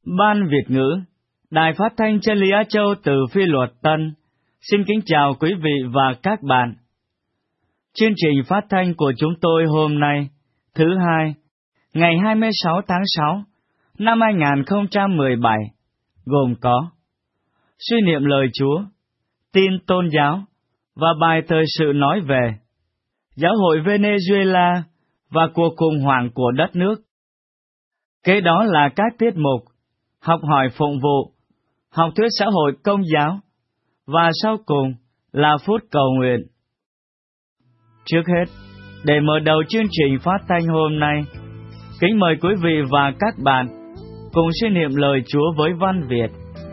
Ban Việt ngữ, Đài Phát thanh Chân lý Á Châu từ Phi Luật Tân, xin kính chào quý vị và các bạn. Chương trình phát thanh của chúng tôi hôm nay, thứ Hai, ngày 26 tháng 6, năm 2017, gồm có suy niệm lời Chúa, tin tôn giáo và bài thời sự nói về giáo hội Venezuela và cuộc khủng hoảng của đất nước. Kế đó là các tiết mục học hỏi phụng vụ, học thuyết xã hội công giáo, và sau cùng là phút cầu nguyện. Trước hết, để mở đầu chương trình phát thanh hôm nay, kính mời quý vị và các bạn cùng suy niệm lời Chúa với văn Việt.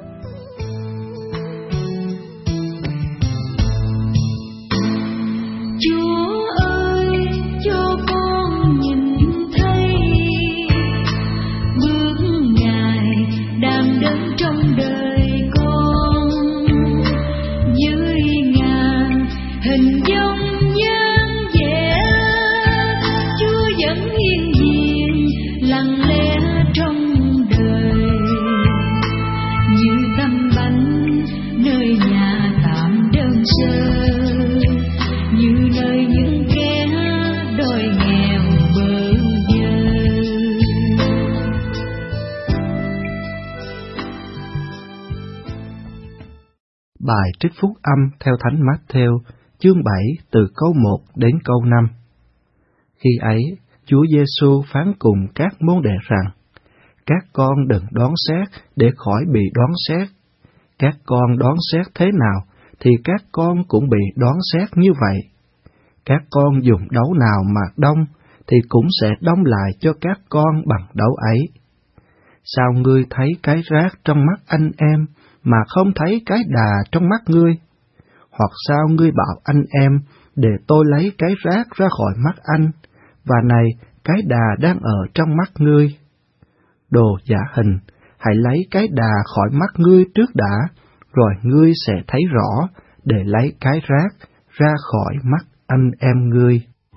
Bài trích phúc âm theo Thánh Mát-thêu, chương 7 từ câu 1 đến câu 5. Khi ấy, Chúa Giêsu phán cùng các môn đệ rằng: các con đừng đoán xét để khỏi bị đoán xét. Các con đoán xét thế nào, thì các con cũng bị đoán xét như vậy. Các con dùng đấu nào mà đong, thì cũng sẽ đong lại cho các con bằng đấu ấy. Sao ngươi thấy cái rác trong mắt anh em, mà không thấy cái đà trong mắt ngươi? Hoặc sao ngươi bảo anh em, để tôi lấy cái rác ra khỏi mắt anh, và này, cái đà đang ở trong mắt ngươi? Đồ giả hình, hãy lấy cái đà khỏi mắt ngươi trước đã, rồi ngươi sẽ thấy rõ, để lấy cái rác ra khỏi mắt anh em ngươi.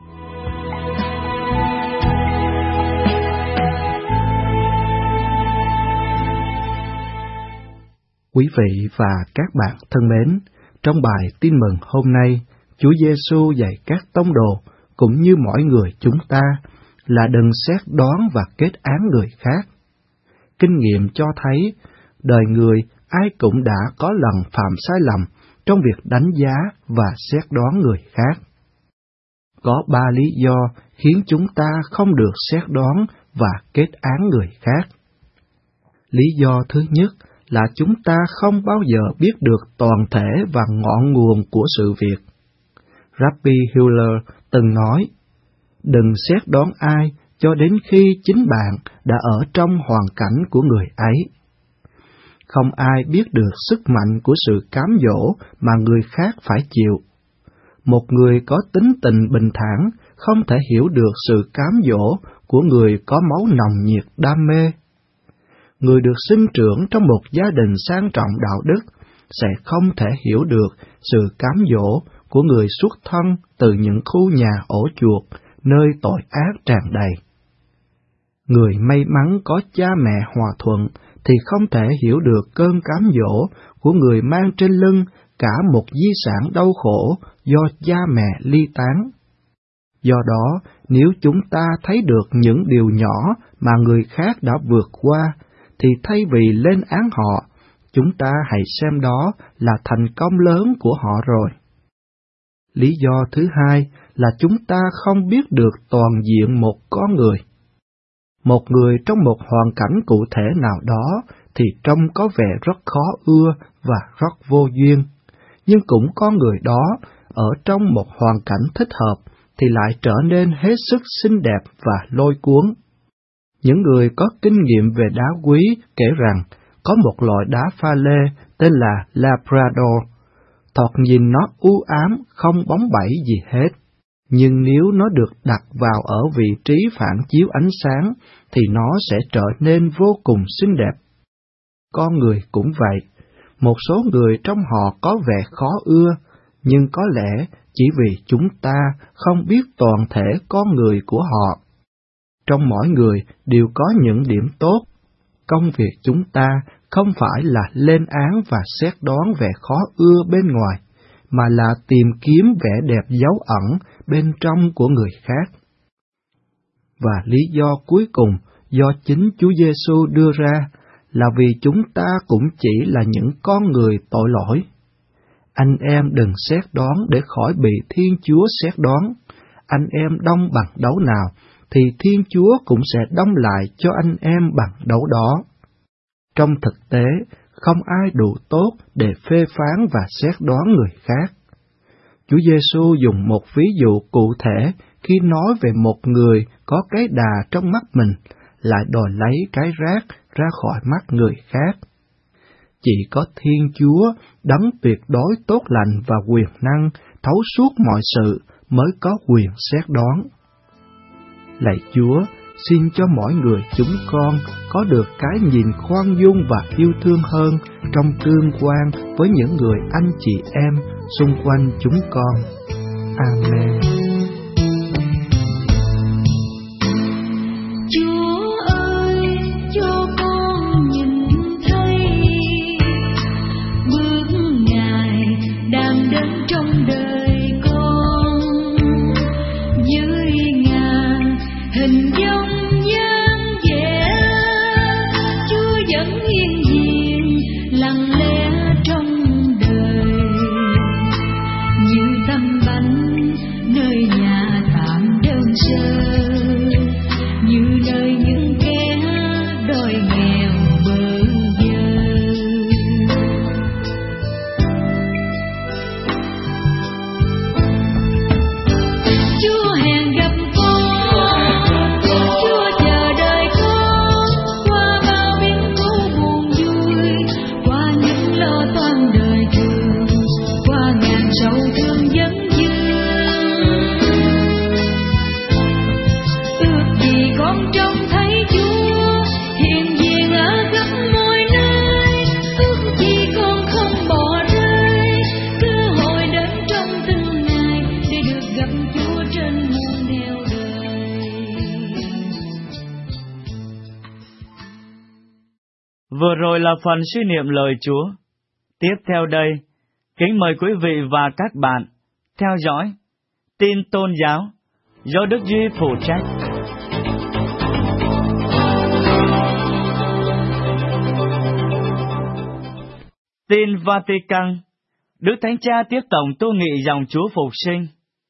Quý vị và các bạn thân mến, trong bài tin mừng hôm nay, Chúa Giêsu dạy các tông đồ cũng như mỗi người chúng ta là đừng xét đoán và kết án người khác. Kinh nghiệm cho thấy, đời người ai cũng đã có lần phạm sai lầm trong việc đánh giá và xét đoán người khác. Có 3 lý do khiến chúng ta không được xét đoán và kết án người khác. Lý do thứ nhất là chúng ta không bao giờ biết được toàn thể và ngọn nguồn của sự việc. Rabbi Hiller từng nói: đừng xét đoán ai cho đến khi chính bạn đã ở trong hoàn cảnh của người ấy. Không ai biết được sức mạnh của sự cám dỗ mà người khác phải chịu. Một người có tính tình bình thản không thể hiểu được sự cám dỗ của người có máu nồng nhiệt đam mê. Người được sinh trưởng trong một gia đình sang trọng đạo đức sẽ không thể hiểu được sự cám dỗ của người xuất thân từ những khu nhà ổ chuột, nơi tội ác tràn đầy. Người may mắn có cha mẹ hòa thuận thì không thể hiểu được cơn cám dỗ của người mang trên lưng cả một di sản đau khổ do cha mẹ ly tán. Do đó, nếu chúng ta thấy được những điều nhỏ mà người khác đã vượt qua, thì thay vì lên án họ, chúng ta hãy xem đó là thành công lớn của họ rồi. Lý do thứ hai là chúng ta không biết được toàn diện một con người. Một người trong một hoàn cảnh cụ thể nào đó thì trông có vẻ rất khó ưa và rất vô duyên, nhưng cũng có người đó ở trong một hoàn cảnh thích hợp thì lại trở nên hết sức xinh đẹp và lôi cuốn. Những người có kinh nghiệm về đá quý kể rằng có một loại đá pha lê tên là Labrador. Thoạt nhìn nó u ám, không bóng bẩy gì hết, nhưng nếu nó được đặt vào ở vị trí phản chiếu ánh sáng thì nó sẽ trở nên vô cùng xinh đẹp. Con người cũng vậy, một số người trong họ có vẻ khó ưa, nhưng có lẽ chỉ vì chúng ta không biết toàn thể con người của họ. Trong mỗi người đều có những điểm tốt, công việc chúng ta không phải là lên án và xét đoán vẻ khó ưa bên ngoài, mà là tìm kiếm vẻ đẹp dấu ẩn bên trong của người khác. Và lý do cuối cùng do chính Chúa Giêsu đưa ra là vì chúng ta cũng chỉ là những con người tội lỗi. Anh em đừng xét đoán để khỏi bị Thiên Chúa xét đoán. Anh em đong bằng đấu nào, thì Thiên Chúa cũng sẽ đong lại cho anh em bằng đấu đó. Trong thực tế, không ai đủ tốt để phê phán và xét đoán người khác. Chúa Giêsu dùng một ví dụ cụ thể khi nói về một người có cái đà trong mắt mình, lại đòi lấy cái rác ra khỏi mắt người khác. Chỉ có Thiên Chúa, đấng tuyệt đối tốt lành và quyền năng, thấu suốt mọi sự, mới có quyền xét đoán. Lạy Chúa, xin cho mỗi người chúng con có được cái nhìn khoan dung và yêu thương hơn trong tương quan với những người anh chị em xung quanh chúng con. Amen. Chúa ơi, cho con nhìn thấy bước Ngài đang đến trong đời con, dưới ngàn hình dáng dáng vẻ, Chúa vẫn hiện diện lặng lẽ trong đời, như tâm bánh nơi nhà tạm đơn sơ, như nơi những kẻ đói nghèo bơ vơ. Chúa hẹn gặp con, Chúa chờ đợi con, qua bao biến cố buồn vui, qua những lo toan đời thường, qua ngàn sầu thương vấn vương. Ước gì con trông thấy Chúa hiện diện ở khắp mọi nơi, ước gì con không bỏ rơi cơ hội đến trong từng ngày để được gặp Chúa trên muôn nẻo đời. Vừa rồi là phần suy niệm lời Chúa. Tiếp theo đây, kính mời quý vị và các bạn theo dõi tin tôn giáo do Đức Duy phụ trách. Tin Vatican, Đức Thánh Cha tiếp tổng tu nghị dòng Chúa Phục Sinh.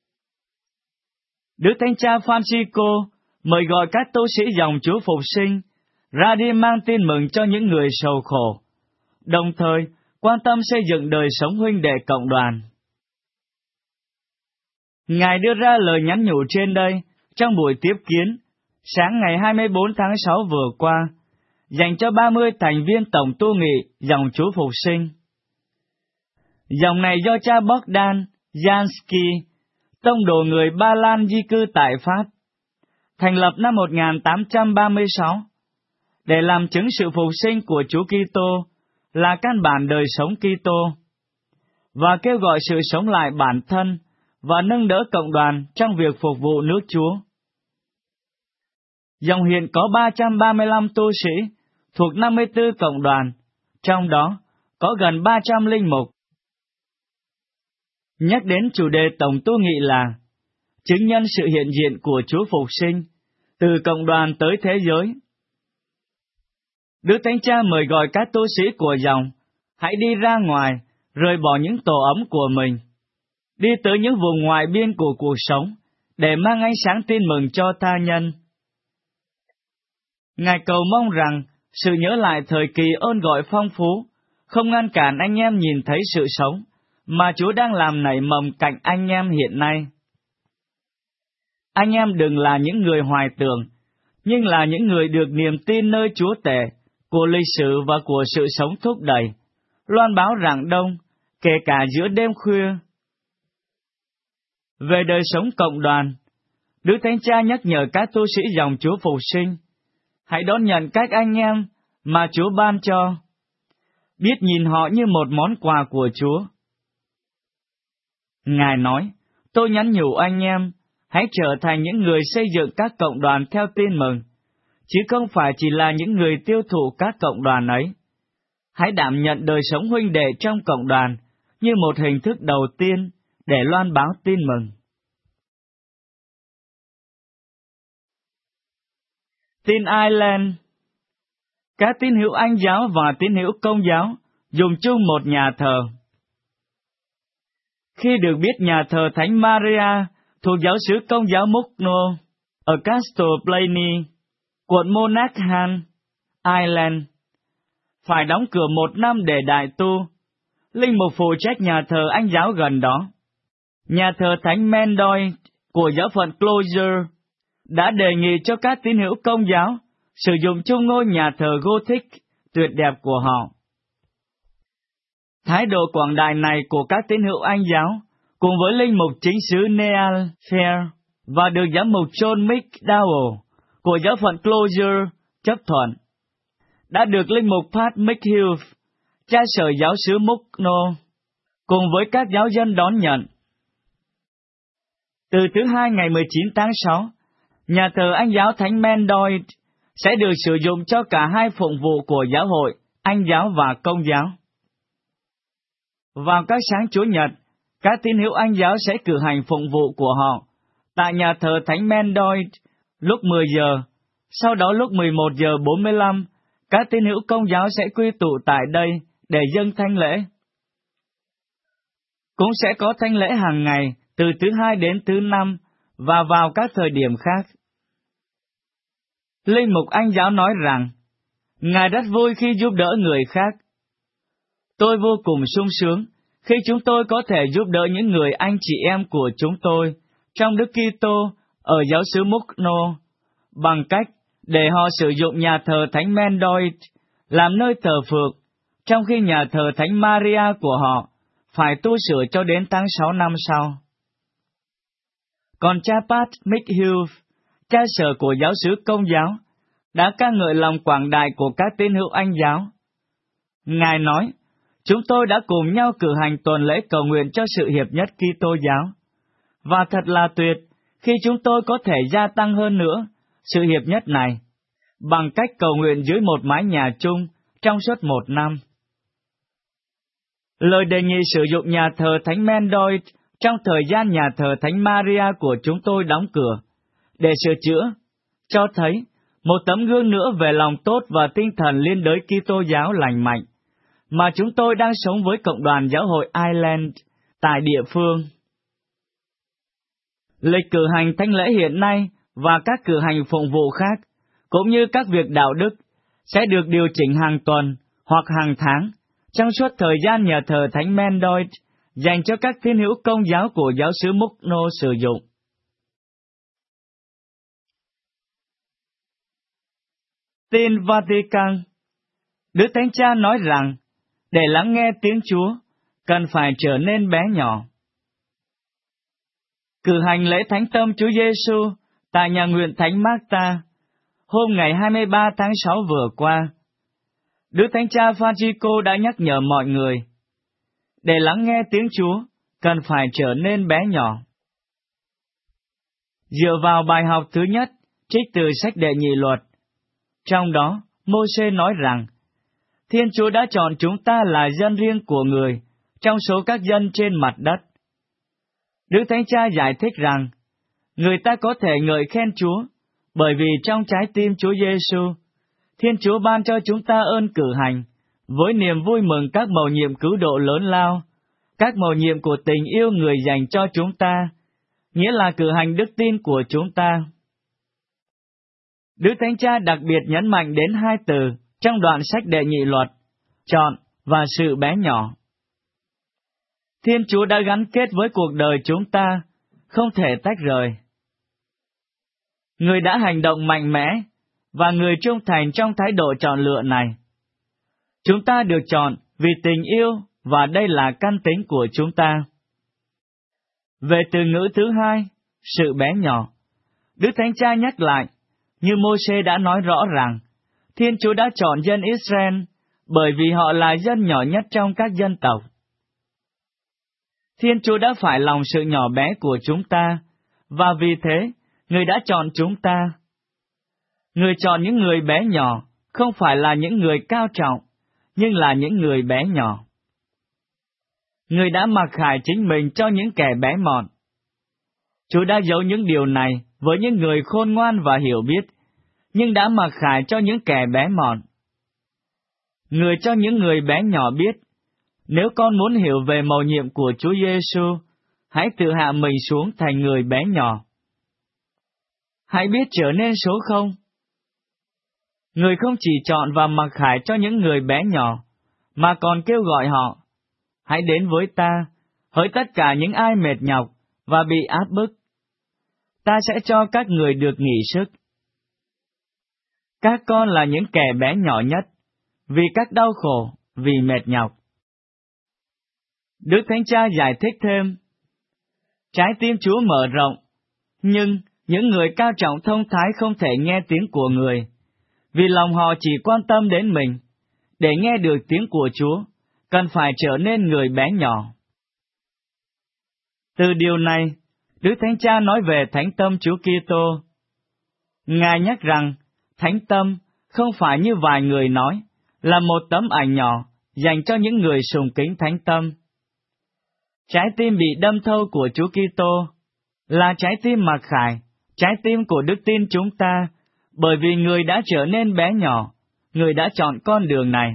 Đức Thánh Cha Francisco mời gọi các tu sĩ dòng Chúa Phục Sinh ra đi mang tin mừng cho những người sầu khổ, đồng thời quan tâm xây dựng đời sống huynh đệ cộng đoàn. Ngài đưa ra lời nhắn nhủ trên đây trong buổi tiếp kiến sáng ngày 24 tháng 6 vừa qua, dành cho 30 thành viên tổng tu nghị dòng Chúa Phục Sinh. Dòng này do cha Bogdan Jansky, tông đồ người Ba Lan di cư tại Pháp, thành lập năm 1836, để làm chứng sự phục sinh của Chúa Kitô là căn bản đời sống Kitô, và kêu gọi sự sống lại bản thân và nâng đỡ cộng đoàn trong việc phục vụ nước Chúa. Dòng hiện có 335 tu sĩ thuộc 54 cộng đoàn, trong đó có gần 300 linh mục. Nhắc đến chủ đề tổng tu nghị là chứng nhân sự hiện diện của Chúa Phục Sinh từ cộng đoàn tới thế giới. Đức Thánh Cha mời gọi các tu sĩ của dòng hãy đi ra ngoài, rời bỏ những tổ ấm của mình, đi tới những vùng ngoại biên của cuộc sống để mang ánh sáng tin mừng cho tha nhân. Ngài cầu mong rằng sự nhớ lại thời kỳ ơn gọi phong phú không ngăn cản anh em nhìn thấy sự sống mà Chúa đang làm nảy mầm cạnh anh em hiện nay. Anh em đừng là những người hoài tưởng, nhưng là những người được niềm tin nơi Chúa tể, của lịch sử và của sự sống thúc đẩy, loan báo rạng đông, kể cả giữa đêm khuya. Về đời sống cộng đoàn, Đức Thánh Cha nhắc nhở các tu sĩ dòng Chúa Phục Sinh, hãy đón nhận các anh em mà Chúa ban cho, biết nhìn họ như một món quà của Chúa. Ngài nói, tôi nhắn nhủ anh em, hãy trở thành những người xây dựng các cộng đoàn theo tin mừng, chứ không phải chỉ là những người tiêu thụ các cộng đoàn ấy. Hãy đảm nhận đời sống huynh đệ trong cộng đoàn như một hình thức đầu tiên để loan báo tin mừng. Tin Ireland. Các tín hữu Anh giáo và tín hữu Công giáo dùng chung một nhà thờ. Khi được biết nhà thờ Thánh Maria thuộc giáo xứ Công giáo Mucknow ở Castleblayney, quận Monaghan, Ireland, phải đóng cửa 1 năm để đại tu, linh mục phụ trách nhà thờ Anh giáo gần đó, nhà thờ Thánh Mendoy của giáo phận Clogher, đã đề nghị cho các tín hữu Công giáo sử dụng chung ngôi nhà thờ Gothic tuyệt đẹp của họ. Thái độ quảng đại này của các tín hữu Anh giáo, cùng với linh mục chính xứ Neal Fair và được giám mục John McDowell của giáo phận Clogher chấp thuận, đã được linh mục Pat McHugh, cha sở giáo xứ Mucknow, cùng với các giáo dân đón nhận. Từ thứ Hai ngày 19 tháng 6, nhà thờ Anh giáo Thánh Mendoy sẽ được sử dụng cho cả hai phụng vụ của giáo hội, Anh giáo và Công giáo. Vào các sáng Chủ nhật, các tín hữu Anh giáo sẽ cử hành phụng vụ của họ tại nhà thờ Thánh Mendoy lúc 10 giờ, sau đó lúc 11 giờ 45, các tín hữu Công giáo sẽ quy tụ tại đây để dâng thánh lễ. Cũng sẽ có thánh lễ hàng ngày từ thứ Hai đến thứ Năm và vào các thời điểm khác. Linh mục Anh giáo nói rằng, Ngài rất vui khi giúp đỡ người khác. Tôi vô cùng sung sướng khi chúng tôi có thể giúp đỡ những người anh chị em của chúng tôi trong Đức Kitô ở giáo xứ Mucknow bằng cách để họ sử dụng nhà thờ Thánh Mendoy làm nơi thờ phượng, trong khi nhà thờ Thánh Maria của họ phải tu sửa cho đến tháng 6 năm sau. Còn cha Pat McHugh, cha sở của giáo xứ Công giáo, đã ca ngợi lòng quảng đại của các tín hữu Anh giáo. Ngài nói, chúng tôi đã cùng nhau cử hành tuần lễ cầu nguyện cho sự hiệp nhất Kitô giáo, và thật là tuyệt khi chúng tôi có thể gia tăng hơn nữa sự hiệp nhất này bằng cách cầu nguyện dưới một mái nhà chung trong suốt 1 năm. Lời đề nghị sử dụng nhà thờ Thánh Mendoy trong thời gian nhà thờ Thánh Maria của chúng tôi đóng cửa để sửa chữa, cho thấy một tấm gương nữa về lòng tốt và tinh thần liên đới Kitô giáo lành mạnh mà chúng tôi đang sống với cộng đoàn giáo hội Ireland tại địa phương. Lịch cử hành thánh lễ hiện nay và các cử hành phụng vụ khác, cũng như các việc đạo đức, sẽ được điều chỉnh hàng tuần hoặc hàng tháng trong suốt thời gian nhà thờ Thánh Mendoy dành cho các tín hữu Công giáo của giáo xứ Mucknow sử dụng. Tin Vatican. Đức Thánh Cha nói rằng, để lắng nghe tiếng Chúa, cần phải trở nên bé nhỏ. Cử hành lễ Thánh Tâm Chúa Giêsu tại nhà nguyện Thánh Marta, hôm ngày 23 tháng 6 vừa qua, Đức Thánh Cha Francisco đã nhắc nhở mọi người, để lắng nghe tiếng Chúa, cần phải trở nên bé nhỏ. Dựa vào bài học thứ nhất, trích từ sách Đệ Nhị Luật, trong đó, Mô-sê nói rằng, Thiên Chúa đã chọn chúng ta là dân riêng của Người trong số các dân trên mặt đất. Đức Thánh Cha giải thích rằng, người ta có thể ngợi khen Chúa, bởi vì trong trái tim Chúa Giêsu, Thiên Chúa ban cho chúng ta ơn cử hành, với niềm vui mừng các mầu nhiệm cứu độ lớn lao, các mầu nhiệm của tình yêu Người dành cho chúng ta, nghĩa là cử hành đức tin của chúng ta. Đức Thánh Cha đặc biệt nhấn mạnh đến 2 từ trong đoạn sách Đệ Nhị Luật, chọn và sự bé nhỏ. Thiên Chúa đã gắn kết với cuộc đời chúng ta, không thể tách rời. Người đã hành động mạnh mẽ, và người trung thành trong thái độ chọn lựa này. Chúng ta được chọn vì tình yêu, và đây là căn tính của chúng ta. Về từ ngữ thứ hai, sự bé nhỏ, Đức Thánh Cha nhắc lại, như Mô-sê đã nói rõ rằng, Thiên Chúa đã chọn dân Israel bởi vì họ là dân nhỏ nhất trong các dân tộc. Thiên Chúa đã phải lòng sự nhỏ bé của chúng ta, và vì thế, Người đã chọn chúng ta. Người chọn những người bé nhỏ, không phải là những người cao trọng, nhưng là những người bé nhỏ. Người đã mặc khải chính mình cho những kẻ bé mọn. Chúa đã giấu những điều này với những người khôn ngoan và hiểu biết, nhưng đã mặc khải cho những kẻ bé mọn. Người cho những người bé nhỏ biết, nếu con muốn hiểu về mầu nhiệm của Chúa Giêsu, hãy tự hạ mình xuống thành người bé nhỏ. Hãy biết trở nên số không. Người không chỉ chọn và mặc khải cho những người bé nhỏ, mà còn kêu gọi họ, hãy đến với ta, hỡi tất cả những ai mệt nhọc và bị áp bức. Ta sẽ cho các người được nghỉ sức. Các con là những kẻ bé nhỏ nhất, vì các đau khổ, vì mệt nhọc. Đức Thánh Cha giải thích thêm, trái tim Chúa mở rộng, nhưng những người cao trọng thông thái không thể nghe tiếng của người, vì lòng họ chỉ quan tâm đến mình. Để nghe được tiếng của Chúa, cần phải trở nên người bé nhỏ. Từ điều này, Đức Thánh Cha nói về Thánh Tâm Chúa Kitô. Ngài nhắc rằng, Thánh Tâm không phải như vài người nói, là một tấm ảnh nhỏ dành cho những người sùng kính Thánh Tâm. Trái tim bị đâm thâu của Chúa Kitô là trái tim mặc khải, trái tim của đức tin chúng ta, bởi vì người đã trở nên bé nhỏ, người đã chọn con đường này.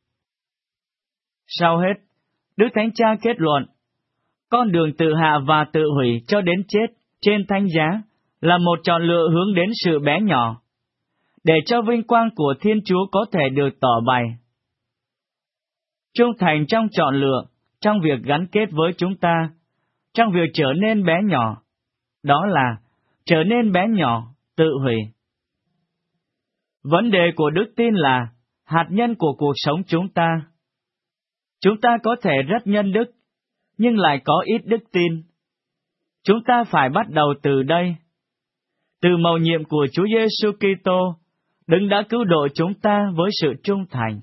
Sau hết, Đức Thánh Cha kết luận, con đường tự hạ và tự hủy cho đến chết trên thánh giá là một chọn lựa hướng đến sự bé nhỏ, để cho vinh quang của Thiên Chúa có thể được tỏ bày. Trung thành trong chọn lựa, trong việc gắn kết với chúng ta, trong việc trở nên bé nhỏ, đó là trở nên bé nhỏ, tự hủy. Vấn đề của đức tin là hạt nhân của cuộc sống chúng ta. Chúng ta có thể rất nhân đức, nhưng lại có ít đức tin. Chúng ta phải bắt đầu từ đây. Từ mầu nhiệm của Chúa Giêsu Kitô, Đấng đã cứu độ chúng ta với sự trung thành.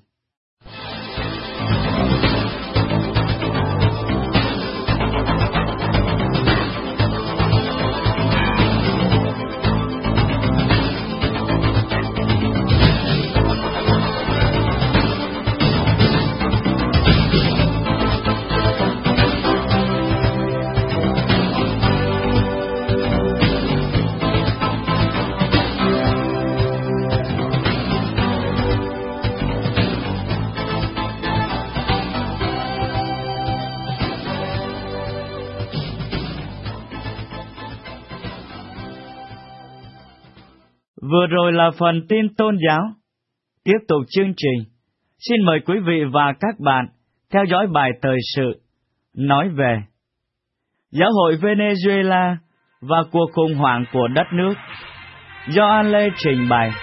Vừa rồi là phần tin tôn giáo. Tiếp tục chương trình, xin mời quý vị và các bạn theo dõi bài thời sự nói về Giáo hội Venezuela và cuộc khủng hoảng của đất nước, do An Lê trình bày.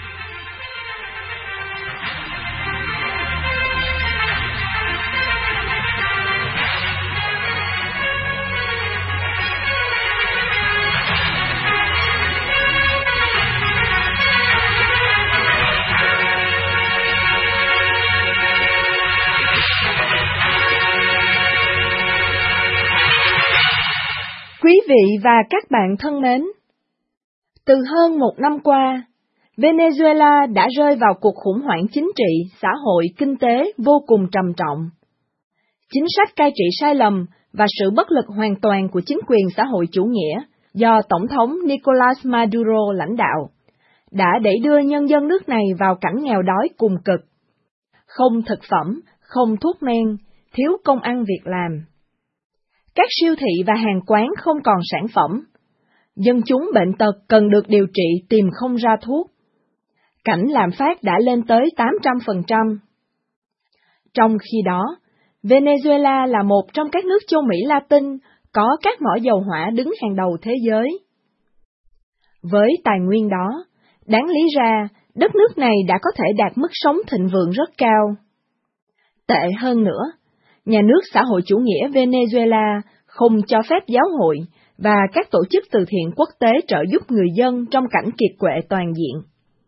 Quý vị và các bạn thân mến, từ hơn một năm qua, Venezuela đã rơi vào cuộc khủng hoảng chính trị, xã hội, kinh tế vô cùng trầm trọng. Chính sách cai trị sai lầm và sự bất lực hoàn toàn của chính quyền xã hội chủ nghĩa do Tổng thống Nicolás Maduro lãnh đạo đã đẩy đưa nhân dân nước này vào cảnh nghèo đói cùng cực. Không thực phẩm, không thuốc men, thiếu công ăn việc làm. Các siêu thị và hàng quán không còn sản phẩm. Dân chúng bệnh tật cần được điều trị tìm không ra thuốc. Cảnh lạm phát đã lên tới 800%. Trong khi đó, Venezuela là một trong các nước châu Mỹ Latin có các mỏ dầu hỏa đứng hàng đầu thế giới. Với tài nguyên đó, đáng lý ra, đất nước này đã có thể đạt mức sống thịnh vượng rất cao. Tệ hơn nữa, nhà nước xã hội chủ nghĩa Venezuela không cho phép giáo hội và các tổ chức từ thiện quốc tế trợ giúp người dân trong cảnh kiệt quệ toàn diện.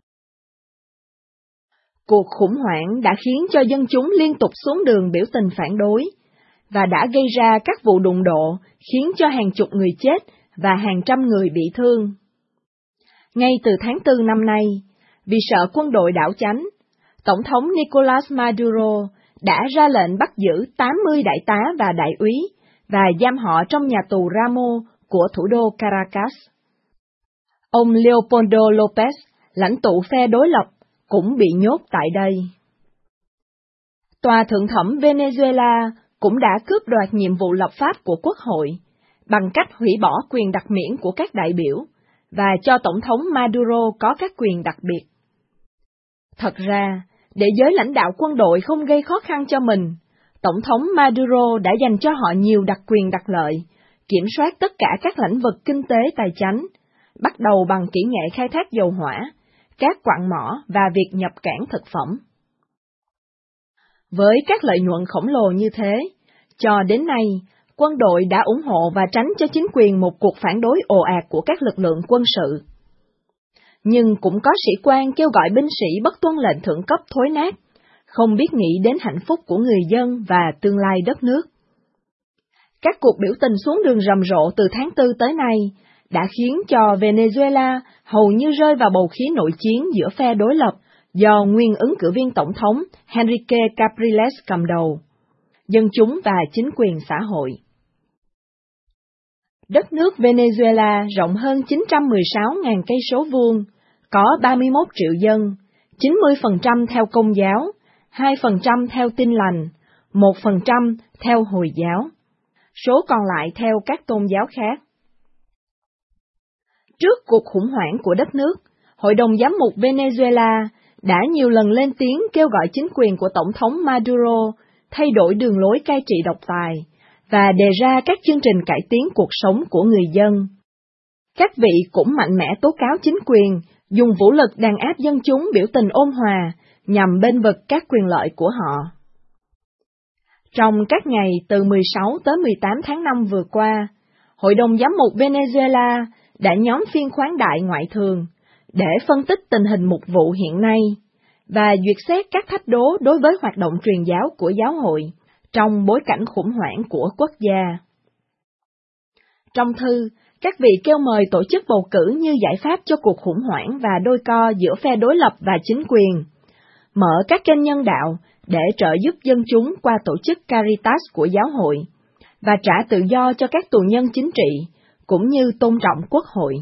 Cuộc khủng hoảng đã khiến cho dân chúng liên tục xuống đường biểu tình phản đối, và đã gây ra các vụ đụng độ khiến cho hàng chục người chết và hàng trăm người bị thương. Ngay từ tháng 4 năm nay, Vì sợ quân đội đảo chánh, Tổng thống Nicolas Maduro đã ra lệnh bắt giữ 80 đại tá và đại úy và giam họ trong nhà tù Ramo của thủ đô Caracas. Ông Leopoldo López, lãnh tụ phe đối lập, cũng bị nhốt tại đây. Tòa thượng thẩm Venezuela cũng đã cướp đoạt nhiệm vụ lập pháp của Quốc hội bằng cách hủy bỏ quyền đặc miễn của các đại biểu và cho Tổng thống Maduro có các quyền đặc biệt. Thật ra, để giới lãnh đạo quân đội không gây khó khăn cho mình, Tổng thống Maduro đã dành cho họ nhiều đặc quyền đặc lợi, kiểm soát tất cả các lĩnh vực kinh tế tài chánh, bắt đầu bằng kỹ nghệ khai thác dầu hỏa, các quặng mỏ và việc nhập cảng thực phẩm. Với các lợi nhuận khổng lồ như thế, cho đến nay, quân đội đã ủng hộ và tránh cho chính quyền một cuộc phản đối ồ ạt của các lực lượng quân sự. Nhưng cũng có sĩ quan kêu gọi binh sĩ bất tuân lệnh thượng cấp thối nát, không biết nghĩ đến hạnh phúc của người dân và tương lai đất nước. Các cuộc biểu tình xuống đường rầm rộ từ tháng 4 tới nay đã khiến cho Venezuela hầu như rơi vào bầu khí nội chiến giữa phe đối lập do nguyên ứng cử viên tổng thống Enrique Capriles cầm đầu, dân chúng và chính quyền xã hội. Đất nước Venezuela rộng hơn 916.000 cây số vuông, có 31 triệu dân, 90% theo Công giáo, 2% theo Tin lành, 1% theo Hồi giáo, số còn lại theo các tôn giáo khác. Trước cuộc khủng hoảng của đất nước, Hội đồng Giám mục Venezuela đã nhiều lần lên tiếng kêu gọi chính quyền của Tổng thống Maduro thay đổi đường lối cai trị độc tài và đề ra các chương trình cải tiến cuộc sống của người dân. Các vị cũng mạnh mẽ tố cáo chính quyền dùng vũ lực đàn áp dân chúng biểu tình ôn hòa nhằm bênh vực các quyền lợi của họ. Trong các ngày từ 16 tới 18 tháng 5 vừa qua, Hội đồng Giám mục Venezuela đã nhóm phiên khoáng đại ngoại thường để phân tích tình hình mục vụ hiện nay và duyệt xét các thách đố đối với hoạt động truyền giáo của giáo hội trong bối cảnh khủng hoảng của quốc gia. Trong thư, các vị kêu mời tổ chức bầu cử như giải pháp cho cuộc khủng hoảng và đôi co giữa phe đối lập và chính quyền, mở các kênh nhân đạo để trợ giúp dân chúng qua tổ chức Caritas của giáo hội, và trả tự do cho các tù nhân chính trị, cũng như tôn trọng quốc hội.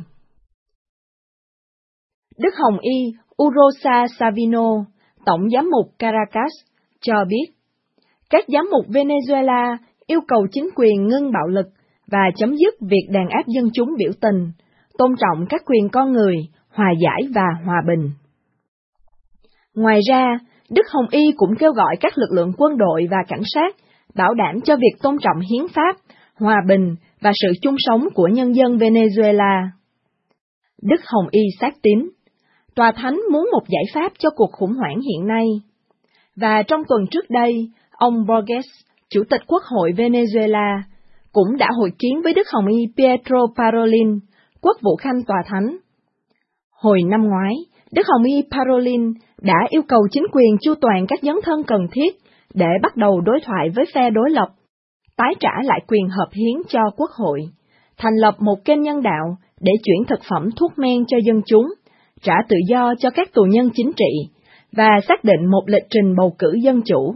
Đức Hồng Y Urosa Savino, Tổng giám mục Caracas, cho biết, các giám mục Venezuela yêu cầu chính quyền ngưng bạo lực và chấm dứt việc đàn áp dân chúng biểu tình, tôn trọng các quyền con người, hòa giải và hòa bình. Ngoài ra, Đức Hồng Y cũng kêu gọi các lực lượng quân đội và cảnh sát bảo đảm cho việc tôn trọng hiến pháp, hòa bình và sự chung sống của nhân dân Venezuela. Đức Hồng Y xác tín, Tòa Thánh muốn một giải pháp cho cuộc khủng hoảng hiện nay. Và trong tuần trước đây, ông Borges, Chủ tịch Quốc hội Venezuela, cũng đã hội kiến với Đức Hồng Y Pietro Parolin, Quốc vụ Khanh Tòa Thánh. Hồi năm ngoái, Đức Hồng Y Parolin đã yêu cầu chính quyền chu toàn các dấn thân cần thiết để bắt đầu đối thoại với phe đối lập, tái trả lại quyền hợp hiến cho Quốc hội, thành lập một kênh nhân đạo để chuyển thực phẩm thuốc men cho dân chúng, trả tự do cho các tù nhân chính trị, và xác định một lịch trình bầu cử dân chủ.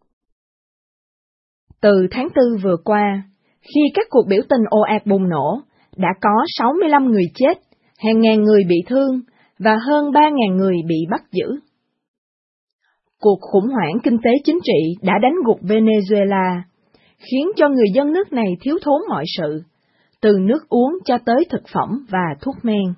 Từ tháng 4 vừa qua, khi các cuộc biểu tình ồ ạt bùng nổ, đã có 65 người chết, hàng ngàn người bị thương, và hơn 3.000 người bị bắt giữ. Cuộc khủng hoảng kinh tế chính trị đã đánh gục Venezuela, khiến cho người dân nước này thiếu thốn mọi sự, từ nước uống cho tới thực phẩm và thuốc men.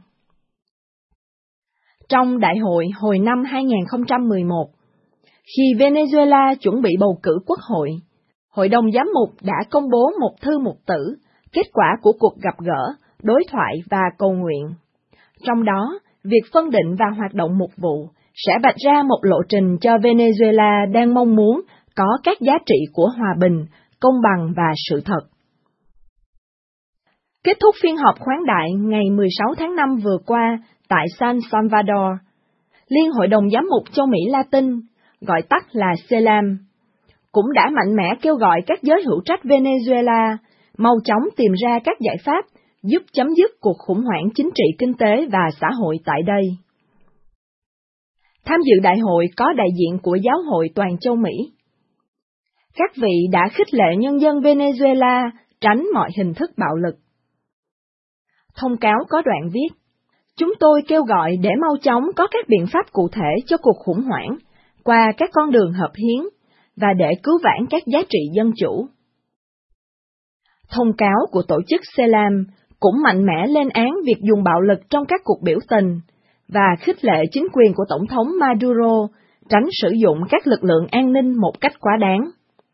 Trong đại hội hồi năm 2011, khi Venezuela chuẩn bị bầu cử quốc hội, Hội đồng Giám mục đã công bố một thư mục tử, kết quả của cuộc gặp gỡ, đối thoại và cầu nguyện. Trong đó, việc phân định và hoạt động mục vụ sẽ vạch ra một lộ trình cho Venezuela đang mong muốn có các giá trị của hòa bình, công bằng và sự thật. Kết thúc phiên họp khoáng đại ngày 16 tháng 5 vừa qua tại San Salvador, Liên Hội đồng Giám mục châu Mỹ Latin, gọi tắt là CELAM, cũng đã mạnh mẽ kêu gọi các giới hữu trách Venezuela mau chóng tìm ra các giải pháp giúp chấm dứt cuộc khủng hoảng chính trị kinh tế và xã hội tại đây. Tham dự đại hội có đại diện của Giáo hội toàn châu Mỹ. Các vị đã khích lệ nhân dân Venezuela tránh mọi hình thức bạo lực. Thông cáo có đoạn viết: chúng tôi kêu gọi để mau chóng có các biện pháp cụ thể cho cuộc khủng hoảng qua các con đường hợp hiến và để cứu vãn các giá trị dân chủ. Thông cáo của tổ chức Selam cũng mạnh mẽ lên án việc dùng bạo lực trong các cuộc biểu tình và khích lệ chính quyền của Tổng thống Maduro tránh sử dụng các lực lượng an ninh một cách quá đáng.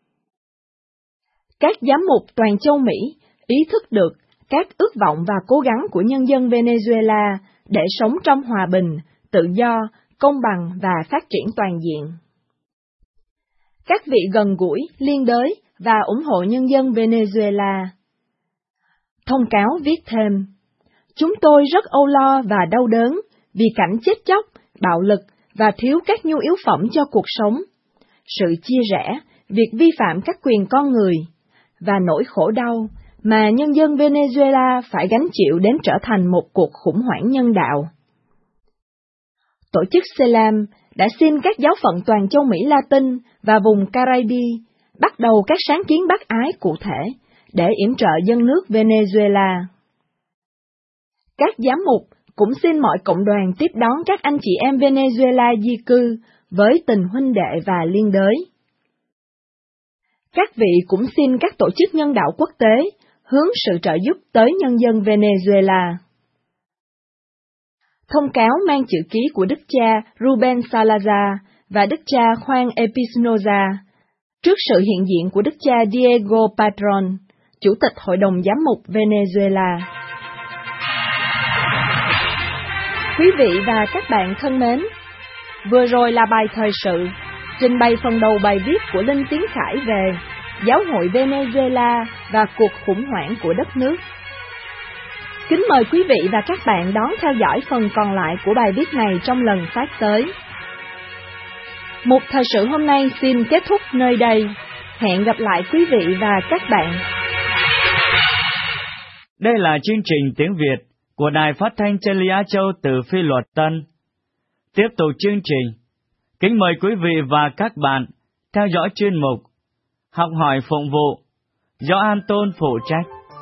Các giám mục toàn châu Mỹ ý thức được các ước vọng và cố gắng của nhân dân Venezuela để sống trong hòa bình, tự do, công bằng và phát triển toàn diện. Các vị gần gũi, liên đới và ủng hộ nhân dân Venezuela. Thông cáo viết thêm: chúng tôi rất âu lo và đau đớn vì cảnh chết chóc, bạo lực và thiếu các nhu yếu phẩm cho cuộc sống, sự chia rẽ, việc vi phạm các quyền con người, và nỗi khổ đau mà nhân dân Venezuela phải gánh chịu đến trở thành một cuộc khủng hoảng nhân đạo. Tổ chức Selam đã xin các giáo phận toàn châu Mỹ Latin và vùng Caribe bắt đầu các sáng kiến bác ái cụ thể để yểm trợ dân nước Venezuela. Các giám mục cũng xin mọi cộng đoàn tiếp đón các anh chị em Venezuela di cư với tình huynh đệ và liên đới. Các vị cũng xin các tổ chức nhân đạo quốc tế hướng sự trợ giúp tới nhân dân Venezuela. Thông cáo mang chữ ký của Đức cha Ruben Salazar và Đức cha Juan Espinoza, trước sự hiện diện của Đức cha Diego Patron, Chủ tịch Hội đồng Giám mục Venezuela. Quý vị và các bạn thân mến, vừa rồi là bài thời sự, trình bày phần đầu bài viết của Linh Tiến Khải về Giáo hội Venezuela và cuộc khủng hoảng của đất nước. Kính mời quý vị và các bạn đón theo dõi phần còn lại của bài viết này trong lần phát tới. Mục thời sự hôm nay xin kết thúc nơi đây. Hẹn gặp lại quý vị và các bạn. Đây là chương trình tiếng Việt của Đài Phát thanh Chân lý Á Châu từ Phi Luật Tân. Tiếp tục chương trình, kính mời quý vị và các bạn theo dõi chuyên mục Học hỏi phụng vụ do An Tôn phụ trách.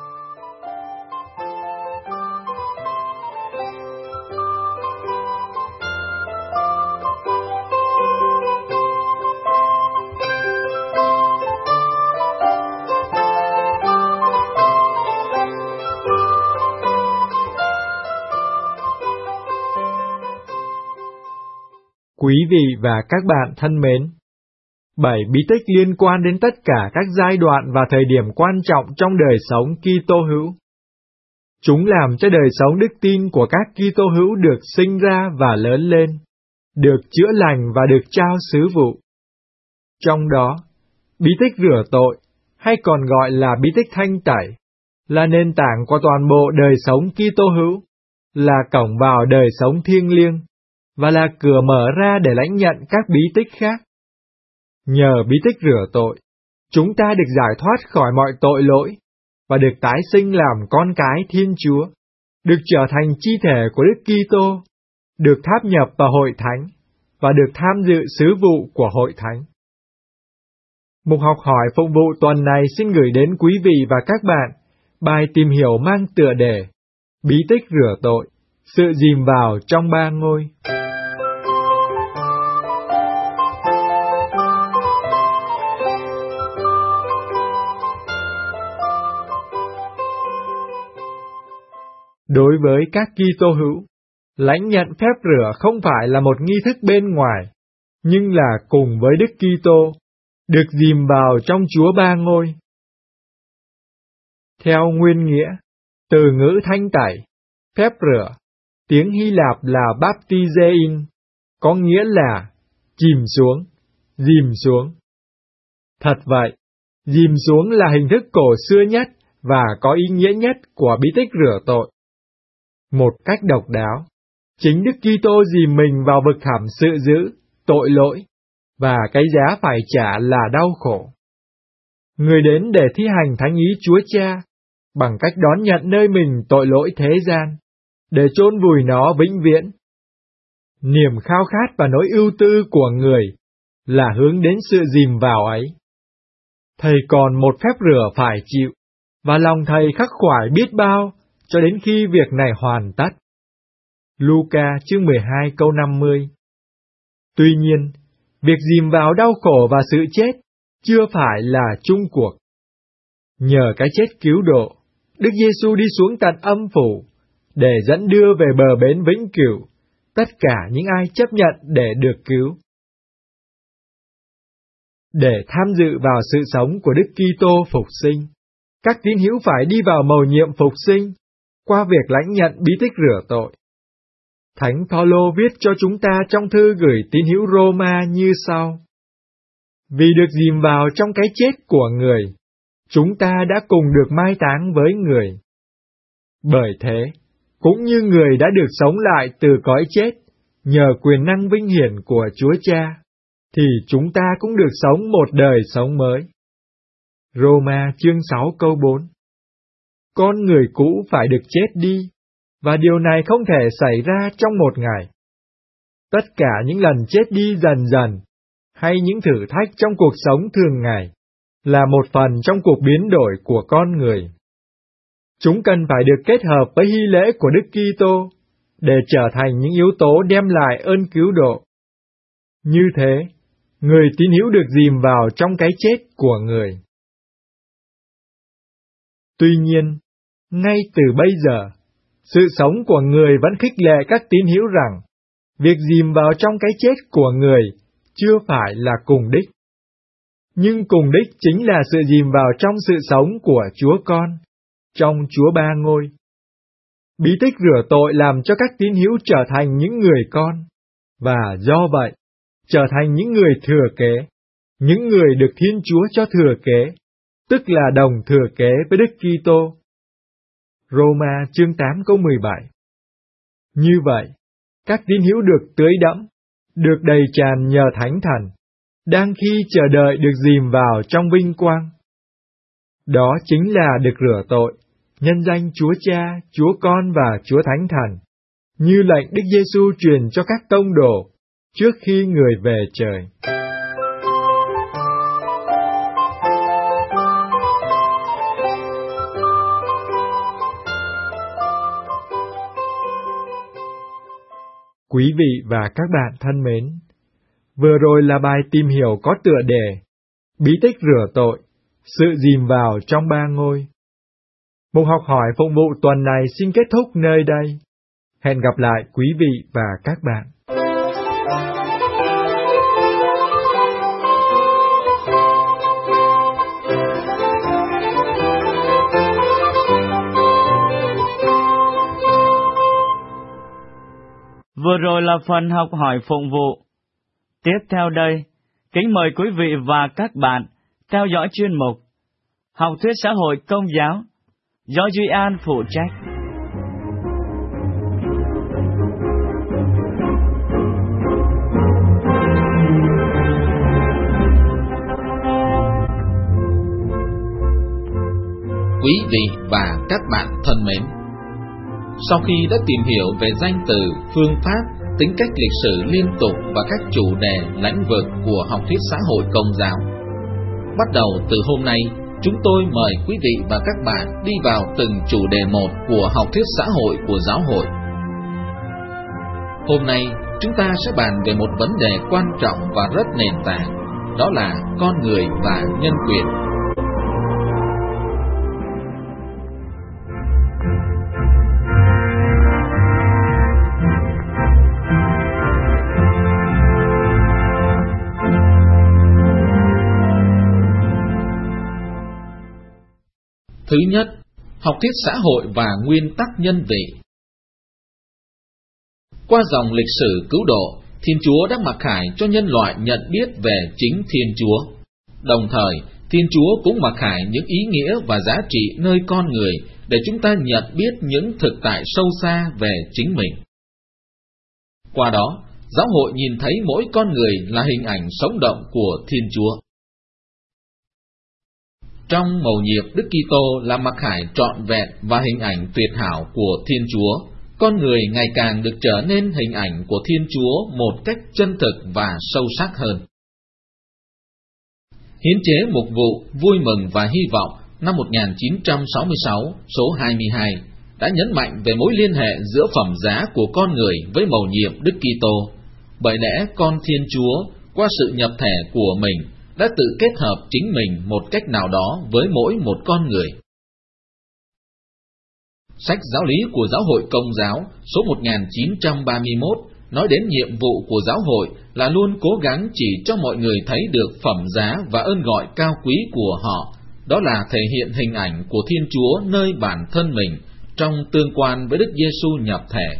Quý vị và các bạn thân mến, 7 bí tích liên quan đến tất cả các giai đoạn và thời điểm quan trọng trong đời sống Kitô hữu. Chúng làm cho đời sống đức tin của các Kitô hữu được sinh ra và lớn lên, được chữa lành và được trao sứ vụ. Trong đó, bí tích rửa tội, hay còn gọi là bí tích thanh tẩy, là nền tảng của toàn bộ đời sống Kitô hữu, là cổng vào đời sống thiêng liêng, và là cửa mở ra để lãnh nhận các bí tích khác. Nhờ bí tích rửa tội, chúng ta được giải thoát khỏi mọi tội lỗi, và được tái sinh làm con cái Thiên Chúa, được trở thành chi thể của Đức Kitô, được tháp nhập vào hội thánh, và được tham dự sứ vụ của hội thánh. Mục học hỏi phụng vụ tuần này xin gửi đến quý vị và các bạn bài tìm hiểu mang tựa đề Bí tích rửa tội, sự dìm vào trong ba ngôi. Đối với các Kitô hữu, lãnh nhận phép rửa không phải là một nghi thức bên ngoài, nhưng là cùng với Đức Kitô, được dìm vào trong Chúa Ba Ngôi. Theo nguyên nghĩa, từ ngữ thanh tẩy, phép rửa, tiếng Hy Lạp là baptizein, có nghĩa là chìm xuống, dìm xuống. Thật vậy, dìm xuống là hình thức cổ xưa nhất và có ý nghĩa nhất của bí tích rửa tội. Một cách độc đáo, chính Đức Kitô dìm mình vào vực thẳm sự dữ, tội lỗi, và cái giá phải trả là đau khổ. Người đến để thi hành thánh ý Chúa Cha, bằng cách đón nhận nơi mình tội lỗi thế gian, để chôn vùi nó vĩnh viễn. Niềm khao khát và nỗi ưu tư của người là hướng đến sự dìm vào ấy. Thầy còn một phép rửa phải chịu, và lòng thầy khắc khoải biết bao cho đến khi việc này hoàn tất. Luca chương 12 câu 50. Tuy nhiên, việc dìm vào đau khổ và sự chết chưa phải là chung cuộc. Nhờ cái chết cứu độ, Đức Giêsu đi xuống tận âm phủ để dẫn đưa về bờ bến vĩnh cửu tất cả những ai chấp nhận để được cứu. Để tham dự vào sự sống của Đức Kitô phục sinh, các tín hữu phải đi vào mầu nhiệm phục sinh qua việc lãnh nhận bí tích rửa tội. Thánh Phaolô viết cho chúng ta trong thư gửi tín hữu Roma như sau: Vì được dìm vào trong cái chết của người, chúng ta đã cùng được mai táng với người. Bởi thế, cũng như người đã được sống lại từ cõi chết nhờ quyền năng vinh hiển của Chúa Cha, thì chúng ta cũng được sống một đời sống mới. Roma chương 6 câu 4. Con người cũ phải được chết đi, và điều này không thể xảy ra trong một ngày. Tất cả những lần chết đi dần dần, hay những thử thách trong cuộc sống thường ngày, là một phần trong cuộc biến đổi của con người. Chúng cần phải được kết hợp với hy lễ của Đức Kitô để trở thành những yếu tố đem lại ơn cứu độ. Như thế, người tín hữu được dìm vào trong cái chết của người. Tuy nhiên, ngay từ bây giờ, sự sống của người vẫn khích lệ các tín hữu rằng việc dìm vào trong cái chết của người chưa phải là cùng đích. Nhưng cùng đích chính là sự dìm vào trong sự sống của Chúa Con, trong Chúa Ba Ngôi. Bí tích rửa tội làm cho các tín hữu trở thành những người con, và do vậy, trở thành những người thừa kế, những người được Thiên Chúa cho thừa kế, tức là đồng thừa kế với Đức Kitô. Roma chương 8 câu 17. Như vậy, các tín hữu được tưới đẫm, được đầy tràn nhờ Thánh Thần, đang khi chờ đợi được dìm vào trong vinh quang. Đó chính là được rửa tội, nhân danh Chúa Cha, Chúa Con và Chúa Thánh Thần, như lệnh Đức Giêsu truyền cho các tông đồ trước khi người về trời. Quý vị và các bạn thân mến, vừa rồi là bài tìm hiểu có tựa đề Bí tích rửa tội, sự dìm vào trong ba ngôi. Mục học hỏi phụng vụ tuần này xin kết thúc nơi đây. Hẹn gặp lại quý vị và các bạn. Vừa rồi là phần học hỏi phụng vụ. Tiếp theo đây, kính mời quý vị và các bạn theo dõi chuyên mục Học thuyết xã hội công giáo do Duy An phụ trách. Quý vị và các bạn thân mến, sau khi đã tìm hiểu về danh từ, phương pháp, tính cách lịch sử liên tục và các chủ đề lĩnh vực của học thuyết xã hội công giáo, bắt đầu từ hôm nay, chúng tôi mời quý vị và các bạn đi vào từng chủ đề một của học thuyết xã hội của giáo hội. Hôm nay, chúng ta sẽ bàn về một vấn đề quan trọng và rất nền tảng, đó là con người và nhân quyền. Thứ nhất, học thuyết xã hội và nguyên tắc nhân vị. Qua dòng lịch sử cứu độ, Thiên Chúa đã mặc khải cho nhân loại nhận biết về chính Thiên Chúa. Đồng thời, Thiên Chúa cũng mặc khải những ý nghĩa và giá trị nơi con người để chúng ta nhận biết những thực tại sâu xa về chính mình. Qua đó, giáo hội nhìn thấy mỗi con người là hình ảnh sống động của Thiên Chúa. Trong mầu nhiệm Đức Kitô là mặc khải trọn vẹn và hình ảnh tuyệt hảo của Thiên Chúa, con người ngày càng được trở nên hình ảnh của Thiên Chúa một cách chân thực và sâu sắc hơn. Hiến chế mục vụ Vui mừng và hy vọng năm 1966 số 22 đã nhấn mạnh về mối liên hệ giữa phẩm giá của con người với mầu nhiệm Đức Kitô, bởi lẽ con Thiên Chúa qua sự nhập thể của mình đã tự kết hợp chính mình một cách nào đó với mỗi một con người. Sách Giáo lý của Giáo hội Công giáo số 1931 nói đến nhiệm vụ của giáo hội là luôn cố gắng chỉ cho mọi người thấy được phẩm giá và ơn gọi cao quý của họ, đó là thể hiện hình ảnh của Thiên Chúa nơi bản thân mình trong tương quan với Đức Giêsu nhập thể.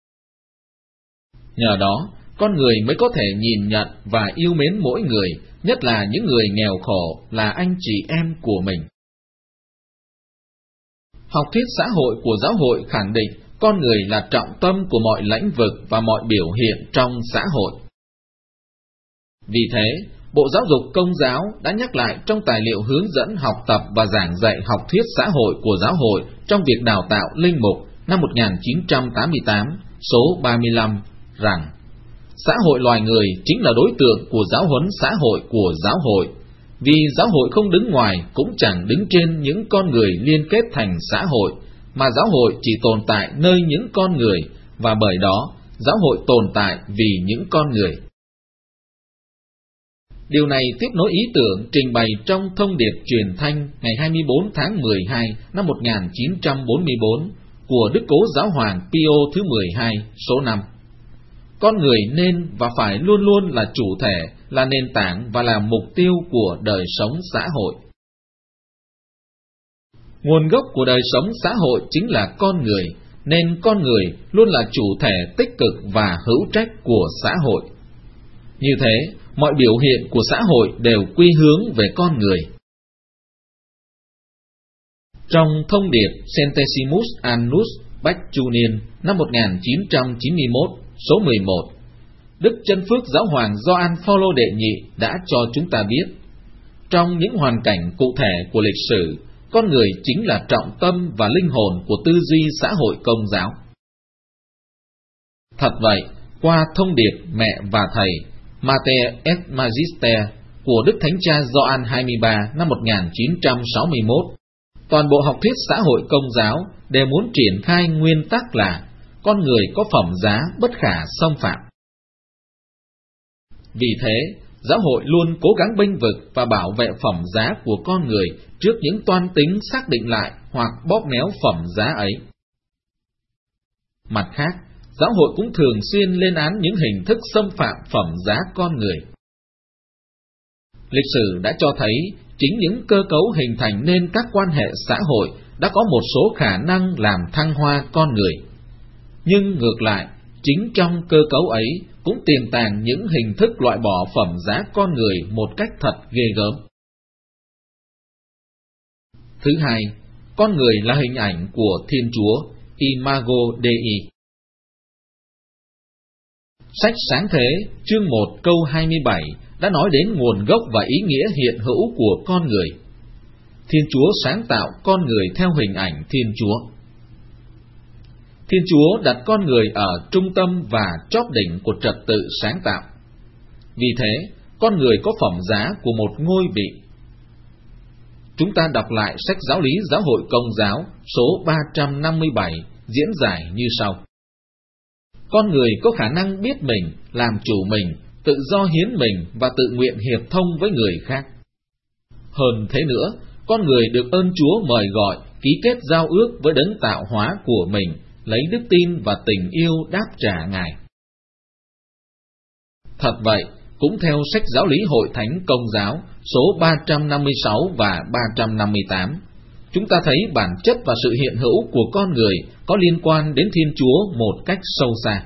Nhờ đó, con người mới có thể nhìn nhận và yêu mến mỗi người, nhất là những người nghèo khổ, là anh chị em của mình. Học thuyết xã hội của giáo hội khẳng định con người là trọng tâm của mọi lĩnh vực và mọi biểu hiện trong xã hội. Vì thế, Bộ Giáo dục Công giáo đã nhắc lại trong tài liệu hướng dẫn học tập và giảng dạy học thuyết xã hội của giáo hội trong việc đào tạo linh mục năm 1988 số 35 rằng xã hội loài người chính là đối tượng của giáo huấn xã hội của giáo hội, vì giáo hội không đứng ngoài cũng chẳng đứng trên những con người liên kết thành xã hội, mà giáo hội chỉ tồn tại nơi những con người, và bởi đó giáo hội tồn tại vì những con người. Điều này tiếp nối ý tưởng trình bày trong thông điệp truyền thanh ngày 24 tháng 12 năm 1944 của Đức Cố Giáo hoàng Pio thứ 12 số 5. Con người nên và phải luôn luôn là chủ thể, là nền tảng và là mục tiêu của đời sống xã hội. Nguồn gốc của đời sống xã hội chính là con người, nên con người luôn là chủ thể tích cực và hữu trách của xã hội. Như thế, mọi biểu hiện của xã hội đều quy hướng về con người. Trong thông điệp Centesimus Annus Bacchunian năm 1991 số 11, Đức Chân Phước Giáo hoàng Gioan Phaolô đệ nhị đã cho chúng ta biết, trong những hoàn cảnh cụ thể của lịch sử, con người chính là trọng tâm và linh hồn của tư duy xã hội Công giáo. Thật vậy, qua thông điệp Mẹ và Thầy Mater et Magister của Đức Thánh Cha Gioan 23 năm 1961, toàn bộ học thuyết xã hội Công giáo đều muốn triển khai nguyên tắc là con người có phẩm giá bất khả xâm phạm. Vì thế, giáo hội luôn cố gắng bênh vực và bảo vệ phẩm giá của con người trước những toan tính xác định lại hoặc bóp méo phẩm giá ấy. Mặt khác, giáo hội cũng thường xuyên lên án những hình thức xâm phạm phẩm giá con người. Lịch sử đã cho thấy chính những cơ cấu hình thành nên các quan hệ xã hội đã có một số khả năng làm thăng hoa con người. Nhưng ngược lại, chính trong cơ cấu ấy cũng tiềm tàng những hình thức loại bỏ phẩm giá con người một cách thật ghê gớm. Thứ hai, con người là hình ảnh của Thiên Chúa, Imago Dei. Sách Sáng Thế, chương 1 câu 27 đã nói đến nguồn gốc và ý nghĩa hiện hữu của con người. Thiên Chúa sáng tạo con người theo hình ảnh Thiên Chúa. Thiên Chúa đặt con người ở trung tâm và chóp đỉnh của trật tự sáng tạo. Vì thế, con người có phẩm giá của một ngôi vị. Chúng ta đọc lại sách Giáo lý Giáo hội Công giáo số 357 diễn giải như sau. Con người có khả năng biết mình, làm chủ mình, tự do hiến mình và tự nguyện hiệp thông với người khác. Hơn thế nữa, con người được ơn Chúa mời gọi, ký kết giao ước với đấng tạo hóa của mình, lấy đức tin và tình yêu đáp trả Ngài. Thật vậy, cũng theo sách Giáo lý Hội Thánh Công giáo số 356 và 358, chúng ta thấy bản chất và sự hiện hữu của con người có liên quan đến Thiên Chúa một cách sâu xa.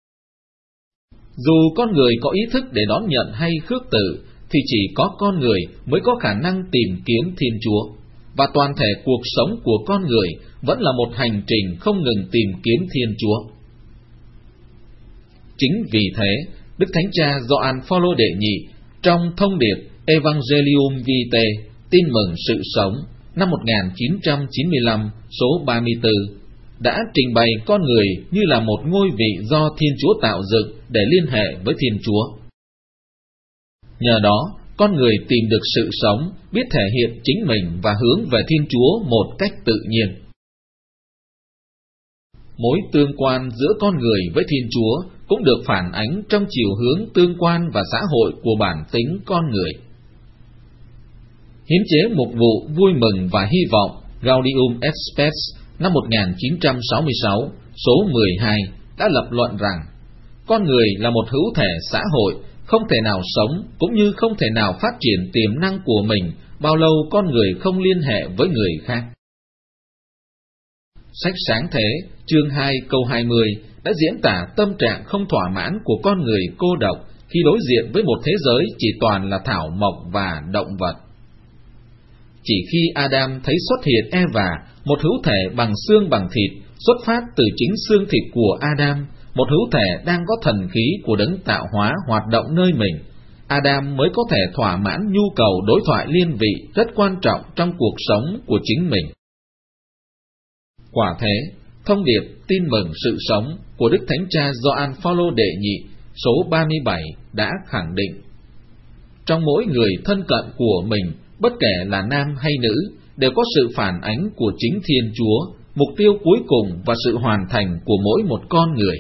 Dù con người có ý thức để đón nhận hay khước từ, thì chỉ có con người mới có khả năng tìm kiếm Thiên Chúa, và toàn thể cuộc sống của con người vẫn là một hành trình không ngừng tìm kiếm Thiên Chúa. Chính vì thế, Đức Thánh Cha Gioan Phaolô đệ nhị trong thông điệp Evangelium Vitae, tin mừng sự sống, năm 1995 số 34, đã trình bày con người như là một ngôi vị do Thiên Chúa tạo dựng để liên hệ với Thiên Chúa. Nhờ đó, con người tìm được sự sống, biết thể hiện chính mình và hướng về Thiên Chúa một cách tự nhiên. Mối tương quan giữa con người với Thiên Chúa cũng được phản ánh trong chiều hướng tương quan và xã hội của bản tính con người. Hiến chế mục vụ vui mừng và hy vọng Gaudium et Spes năm 1966, số 12 đã lập luận rằng con người là một hữu thể xã hội, không thể nào sống cũng như không thể nào phát triển tiềm năng của mình bao lâu con người không liên hệ với người khác. Sách Sáng Thế, chương 2 câu 20 đã diễn tả tâm trạng không thỏa mãn của con người cô độc khi đối diện với một thế giới chỉ toàn là thảo mộc và động vật. Chỉ khi Adam thấy xuất hiện Eva, một hữu thể bằng xương bằng thịt, xuất phát từ chính xương thịt của Adam, một hữu thể đang có thần khí của đấng tạo hóa hoạt động nơi mình, Adam mới có thể thỏa mãn nhu cầu đối thoại liên vị rất quan trọng trong cuộc sống của chính mình. Quả thế, thông điệp tin mừng sự sống của Đức Thánh Cha Gioan Phaolô đệ nhị, số 37 đã khẳng định: trong mỗi người thân cận của mình, bất kể là nam hay nữ, đều có sự phản ánh của chính Thiên Chúa, mục tiêu cuối cùng và sự hoàn thành của mỗi một con người.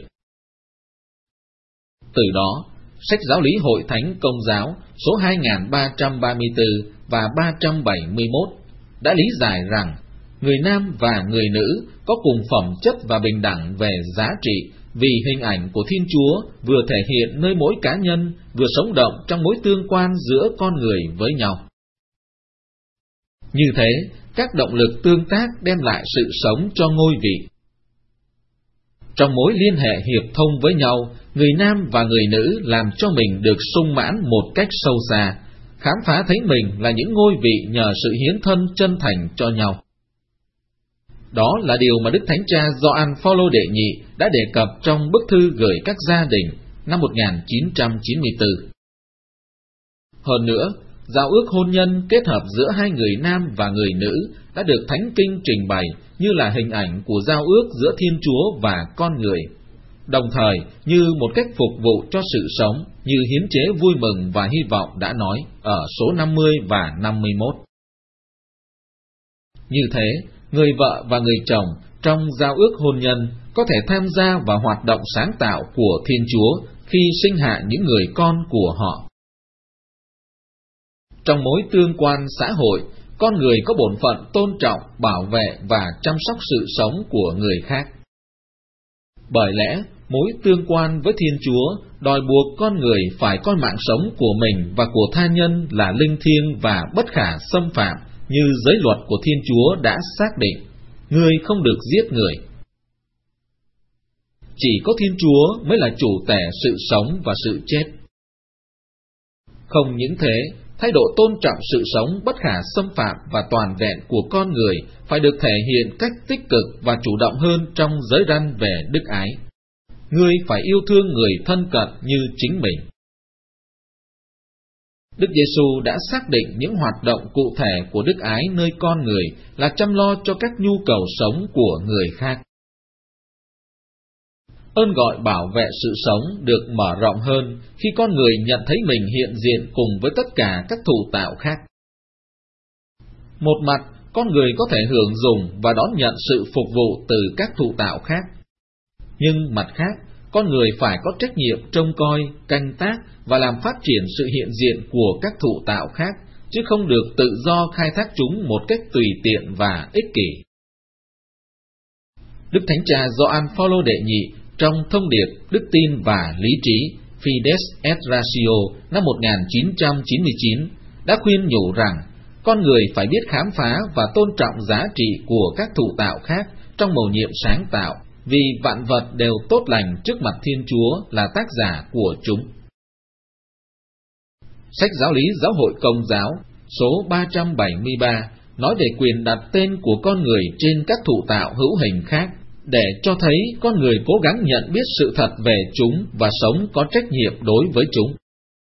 Từ đó, sách Giáo lý Hội Thánh Công giáo số 2334 và 371 đã lý giải rằng người nam và người nữ có cùng phẩm chất và bình đẳng về giá trị, vì hình ảnh của Thiên Chúa vừa thể hiện nơi mỗi cá nhân, vừa sống động trong mối tương quan giữa con người với nhau. Như thế, các động lực tương tác đem lại sự sống cho ngôi vị. Trong mối liên hệ hiệp thông với nhau, người nam và người nữ làm cho mình được sung mãn một cách sâu xa, khám phá thấy mình là những ngôi vị nhờ sự hiến thân chân thành cho nhau. Đó là điều mà Đức Thánh Cha Gioan Phaolô đệ nhị đã đề cập trong bức thư gửi các gia đình năm 1994. Hơn nữa, giao ước hôn nhân kết hợp giữa hai người nam và người nữ đã được Thánh Kinh trình bày như là hình ảnh của giao ước giữa Thiên Chúa và con người, đồng thời như một cách phục vụ cho sự sống, như hiến chế vui mừng và hy vọng đã nói ở số 50 và 51. Như thế, người vợ và người chồng trong giao ước hôn nhân có thể tham gia vào hoạt động sáng tạo của Thiên Chúa khi sinh hạ những người con của họ. Trong mối tương quan xã hội, con người có bổn phận tôn trọng, bảo vệ và chăm sóc sự sống của người khác. Bởi lẽ, mối tương quan với Thiên Chúa đòi buộc con người phải coi mạng sống của mình và của tha nhân là linh thiêng và bất khả xâm phạm, như giới luật của Thiên Chúa đã xác định: ngươi không được giết người. Chỉ có Thiên Chúa mới là chủ tể sự sống và sự chết. Không những thế, thái độ tôn trọng sự sống bất khả xâm phạm và toàn vẹn của con người phải được thể hiện cách tích cực và chủ động hơn trong giới răn về đức ái. Ngươi phải yêu thương người thân cận như chính mình. Đức Giêsu đã xác định những hoạt động cụ thể của đức ái nơi con người là chăm lo cho các nhu cầu sống của người khác. Ơn gọi bảo vệ sự sống được mở rộng hơn khi con người nhận thấy mình hiện diện cùng với tất cả các thụ tạo khác. Một mặt, con người có thể hưởng dùng và đón nhận sự phục vụ từ các thụ tạo khác. Nhưng mặt khác, con người phải có trách nhiệm trông coi, canh tác và làm phát triển sự hiện diện của các thụ tạo khác, chứ không được tự do khai thác chúng một cách tùy tiện và ích kỷ. Đức Thánh Cha Gioan Phaolô đệ nhị trong thông điệp Đức tin và lý trí Fides et Ratio năm 1999 đã khuyên nhủ rằng con người phải biết khám phá và tôn trọng giá trị của các thụ tạo khác trong mầu nhiệm sáng tạo, vì vạn vật đều tốt lành trước mặt Thiên Chúa là tác giả của chúng. Sách Giáo lý Giáo hội Công giáo số 373 nói về quyền đặt tên của con người trên các thụ tạo hữu hình khác, để cho thấy con người cố gắng nhận biết sự thật về chúng và sống có trách nhiệm đối với chúng.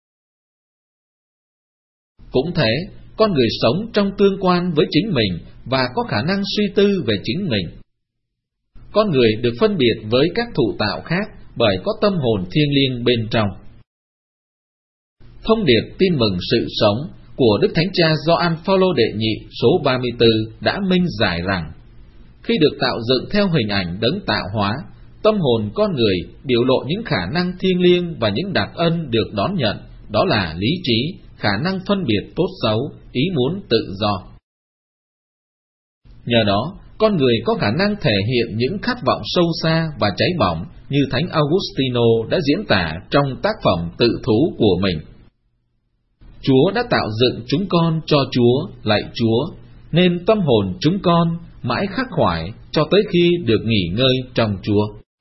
Cũng thế, con người sống trong tương quan với chính mình và có khả năng suy tư về chính mình. con người được phân biệt với các thụ tạo khác bởi có tâm hồn thiêng liêng bên trong. Thông điệp tin mừng sự sống của Đức Thánh Cha Gioan Phaolô đệ nhị số 34 đã minh giải rằng, khi được tạo dựng theo hình ảnh đấng tạo hóa, tâm hồn con người biểu lộ những khả năng thiêng liêng và những đặc ân được đón nhận, đó là lý trí, khả năng phân biệt tốt xấu, ý muốn tự do. Nhờ đó, con người có khả năng thể hiện những khát vọng sâu xa và cháy bỏng như Thánh Augustino đã diễn tả trong tác phẩm tự thú của mình. Chúa đã tạo dựng chúng con cho Chúa, lạy Chúa, nên tâm hồn chúng con mãi khắc khoải cho tới khi được nghỉ ngơi trong Chúa.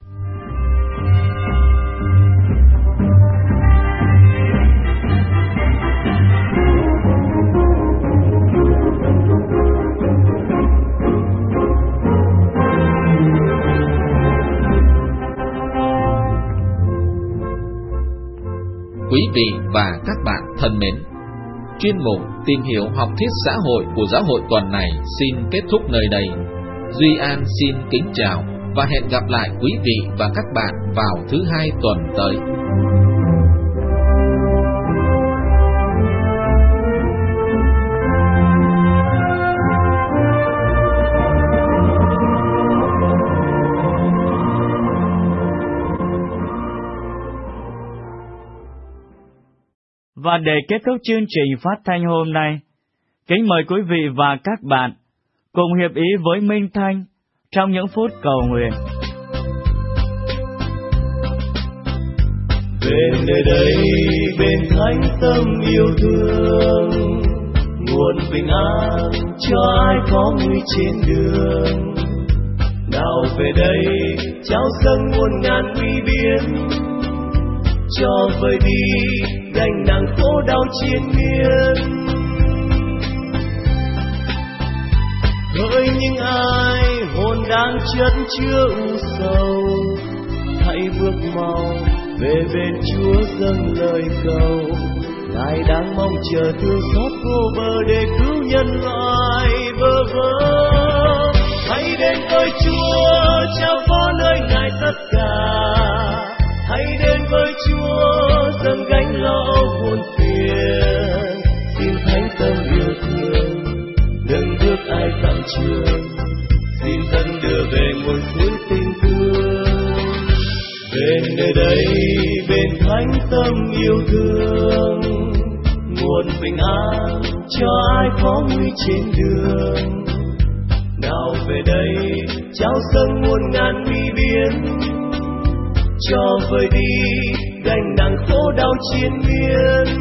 Quý vị và các bạn thân mến, chuyên mục Tìm hiểu học thuyết xã hội của giáo hội tuần này xin kết thúc nơi đây. Duy An xin kính chào và hẹn gặp lại quý vị và các bạn vào thứ Hai tuần tới. Và để kết thúc chương trình phát thanh hôm nay, kính mời quý vị và các bạn cùng hiệp ý với Minh Thanh trong những phút cầu nguyện. Về nơi đây bên thánh tâm yêu thương, nguồn bình an cho ai có nguy trên đường. Nào về đây trao dâng muôn ngàn uy biến, cho vơi đi gánh nặng khổ đau triền miên. Hỡi những ai hồn đang chất chứa u sầu, hãy bước mau về bên Chúa dâng lời cầu. Ngài đang mong chờ thương xót vô bờ để cứu nhân loại bơ vơ. Hãy đến với Chúa trao phó nơi Ngài tất cả. Hãy đến với Chúa dâng gánh lo buồn phiền. Xin thánh tâm yêu thương nâng bước ai tặng trường. Xin dẫn đưa về nguồn suối tình thương. Bên nơi đây bên thánh tâm yêu thương, nguồn bình an cho ai có nguy trên đường. Nào về đây trao dâng muôn ngàn uy biến, cho vơi đi gánh nặng khổ đau triền miên.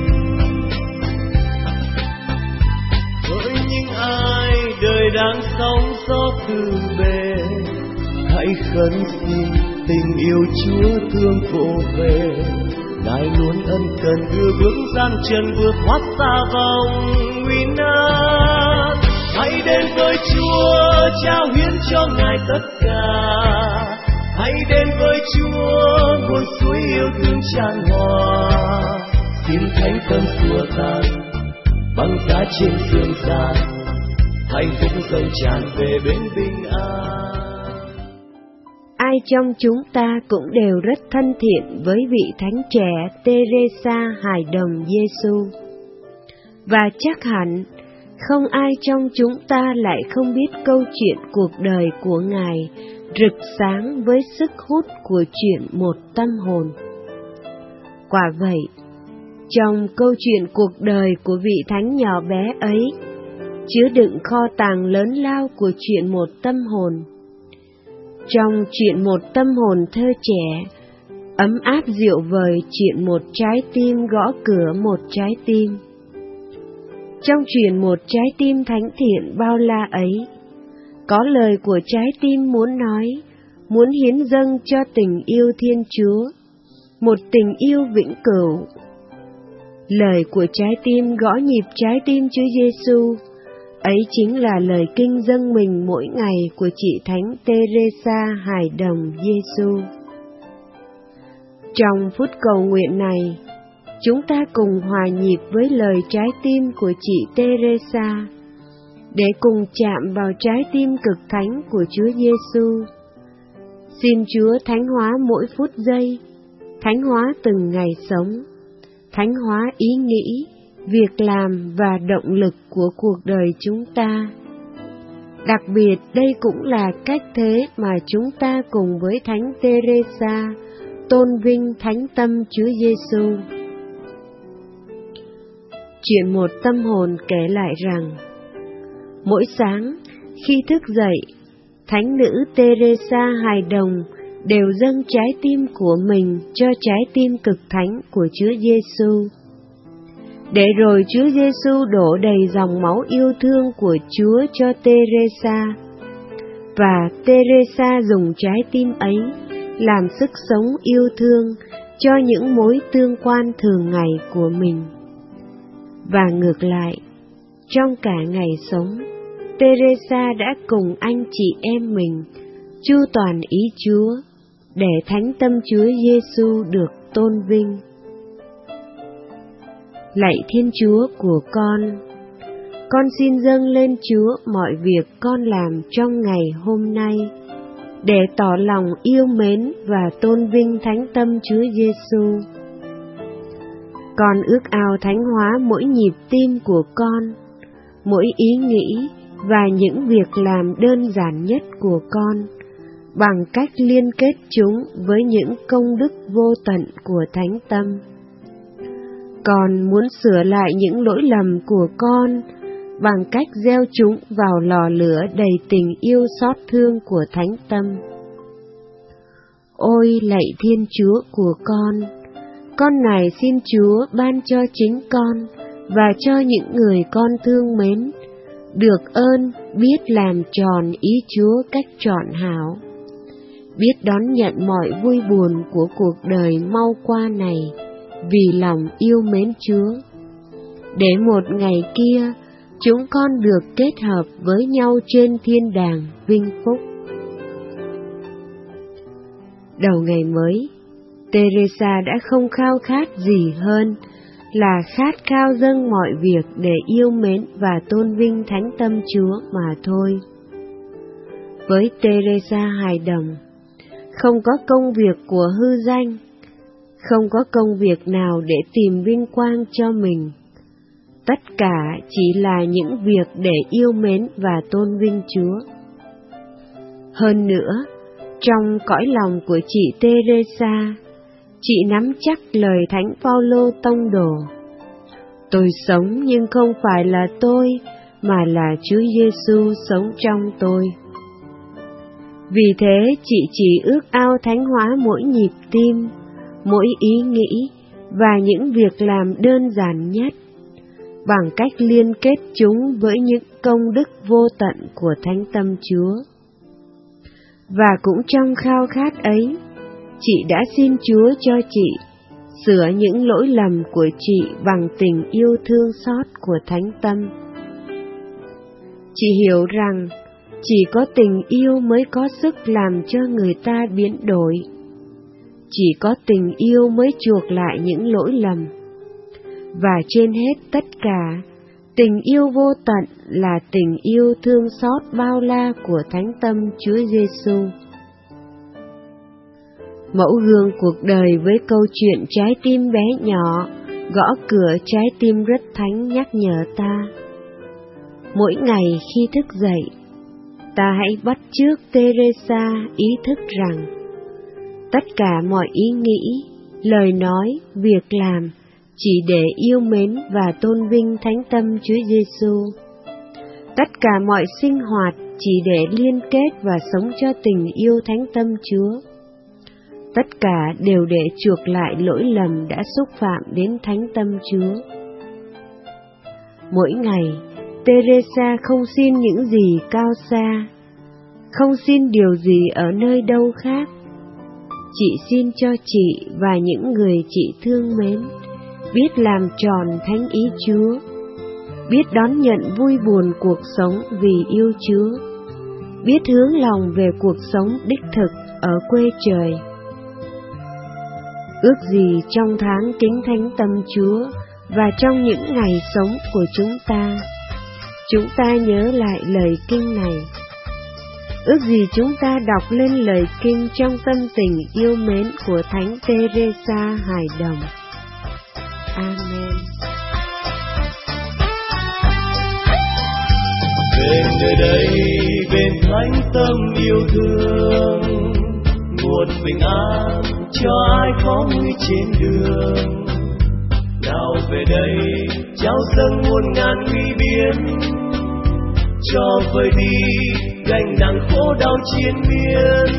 Hỡi những ai đời đang sống gió từ bề, hãy khấn xin tình yêu Chúa thương vỗ về. Ngài luôn ân cần đưa bước gian chân vượt thoát xa vòng nguy nan. Hãy đến với Chúa trao hiến cho Ngài tất cả. Hãy đến với Chúa nguồn suối yêu thương tràn hòa. Xin thánh tâm xua tan băng giá trên dương gian, hạnh phúc dâng tràn về bên bình an. Ai trong chúng ta cũng đều rất thân thiện với vị thánh trẻ Teresa hài đồng Giêsu, và chắc hẳn không ai trong chúng ta lại không biết câu chuyện cuộc đời của Ngài rực sáng với sức hút của chuyện một tâm hồn. Quả vậy, trong câu chuyện cuộc đời của vị thánh nhỏ bé ấy, chứa đựng kho tàng lớn lao của chuyện một tâm hồn. Trong chuyện một tâm hồn thơ trẻ, ấm áp dịu vời chuyện một trái tim gõ cửa một trái tim. Trong chuyện một trái tim thánh thiện bao la ấy, có lời của trái tim muốn nói, muốn hiến dâng cho tình yêu Thiên Chúa, một tình yêu vĩnh cửu. Lời của trái tim gõ nhịp trái tim Chúa Giêsu, ấy chính là lời kinh dâng mình mỗi ngày của chị Thánh Teresa hài đồng Giêsu. Trong phút cầu nguyện này, chúng ta cùng hòa nhịp với lời trái tim của chị Teresa, để cùng chạm vào trái tim cực thánh của Chúa Giêsu, Xin Chúa thánh hóa mỗi phút giây, thánh hóa từng ngày sống, thánh hóa ý nghĩ, việc làm và động lực của cuộc đời chúng ta. Đặc biệt đây cũng là cách thế mà chúng ta cùng với Thánh Teresa tôn vinh thánh tâm Chúa Giêsu. Chuyện một tâm hồn kể lại rằng, mỗi sáng khi thức dậy, thánh nữ Teresa hài đồng đều dâng trái tim của mình cho trái tim cực thánh của Chúa Giêsu. Để rồi Chúa Giêsu đổ đầy dòng máu yêu thương của Chúa cho Teresa, và Teresa dùng trái tim ấy làm sức sống yêu thương cho những mối tương quan thường ngày của mình. Và ngược lại, trong cả ngày sống, Teresa đã cùng anh chị em mình chu toàn ý Chúa để thánh tâm Chúa Giêsu được tôn vinh. Lạy Thiên Chúa của con xin dâng lên Chúa mọi việc con làm trong ngày hôm nay, để tỏ lòng yêu mến và tôn vinh thánh tâm Chúa Giêsu. Con ước ao thánh hóa mỗi nhịp tim của con, mỗi ý nghĩ và những việc làm đơn giản nhất của con, bằng cách liên kết chúng với những công đức vô tận của thánh tâm. Con muốn sửa lại những lỗi lầm của con bằng cách gieo chúng vào lò lửa đầy tình yêu xót thương của thánh tâm. Ôi lạy Thiên Chúa của con này xin Chúa ban cho chính con và cho những người con thương mến được ơn biết làm tròn ý Chúa cách trọn hảo, biết đón nhận mọi vui buồn của cuộc đời mau qua này vì lòng yêu mến Chúa, để một ngày kia chúng con được kết hợp với nhau trên thiên đàng vinh phúc. Đầu ngày mới, Teresa đã không khao khát gì hơn là khát khao dâng mọi việc để yêu mến và tôn vinh thánh tâm Chúa mà thôi. Với Teresa hài đồng, không có công việc của hư danh, không có công việc nào để tìm vinh quang cho mình. Tất cả chỉ là những việc để yêu mến và tôn vinh Chúa. Hơn nữa, trong cõi lòng của chị Teresa, chị nắm chắc lời Thánh Phaolô tông đồ: tôi sống nhưng không phải là tôi, mà là Chúa Giêsu sống trong tôi. Vì thế chị chỉ ước ao thánh hóa mỗi nhịp tim, mỗi ý nghĩ và những việc làm đơn giản nhất, bằng cách liên kết chúng với những công đức vô tận của thánh tâm Chúa. Và cũng trong khao khát ấy, chị đã xin Chúa cho chị sửa những lỗi lầm của chị bằng tình yêu thương xót của thánh tâm. Chị hiểu rằng chỉ có tình yêu mới có sức làm cho người ta biến đổi. Chỉ có tình yêu mới chuộc lại những lỗi lầm. Và trên hết tất cả, tình yêu vô tận là tình yêu thương xót bao la của thánh tâm Chúa Giêsu. Mẫu gương cuộc đời với câu chuyện trái tim bé nhỏ gõ cửa trái tim rất thánh nhắc nhở ta: mỗi ngày khi thức dậy, ta hãy bắt chước Teresa ý thức rằng tất cả mọi ý nghĩ, lời nói, việc làm chỉ để yêu mến và tôn vinh thánh tâm Chúa Giêsu. Tất cả mọi sinh hoạt chỉ để liên kết và sống cho tình yêu thánh tâm Chúa. Tất cả đều để chuộc lại lỗi lầm đã xúc phạm đến thánh tâm Chúa. Mỗi ngày, Teresa không xin những gì cao xa, không xin điều gì ở nơi đâu khác. Chị xin cho chị và những người chị thương mến biết làm tròn thánh ý Chúa, biết đón nhận vui buồn cuộc sống vì yêu Chúa, biết hướng lòng về cuộc sống đích thực ở quê trời. Ước gì trong tháng kính thánh tâm Chúa và trong những ngày sống của chúng ta nhớ lại lời kinh này: Ước gì chúng ta đọc lên lời kinh trong tâm tình yêu mến của Thánh Teresa hài đồng. Amen. Bên nơi đây, bên thánh tâm yêu thương, nguồn bình an cho ai có nguy trên đường. Nào về đây, trao dâng muôn ngàn nguy biến, cho vơi đi gánh nặng khổ đau chiến miên.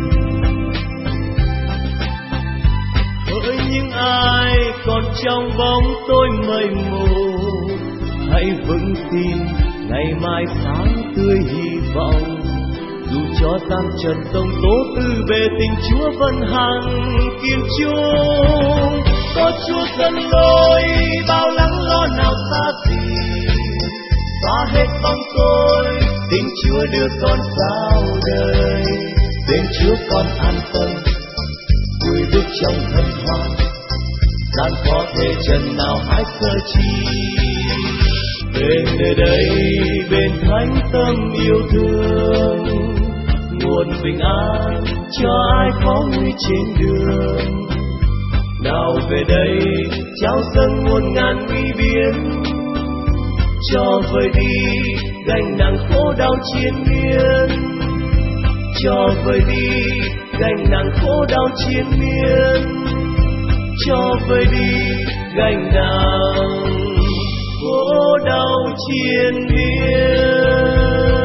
Hỡi những ai còn trong bóng tối mây mù, hãy vững tin ngày mai sáng tươi hy vọng. Dù cho gian trần sông tố từ bề, tình Chúa vẫn hằng kiên trung. Có Chúa dẫn lối, bao lắng lo nào xa gì, xóa hết bóng tối, tình Chúa đưa con vào đời. Bên Chúa con an tâm, vui bước trong hân hoan, gian khó thể trần nào hái sơ chi. Bên nơi đây, bên thánh tâm yêu thương, nguồn bình an cho ai có nguy trên đường. Nào về đây, trao dâng muôn ngàn nguy biến, cho vơi đi gánh nặng khổ đau chiến miên. Cho vơi đi gánh nặng khổ đau chiến miên. Cho vơi đi gánh nặng khổ đau chiến miên.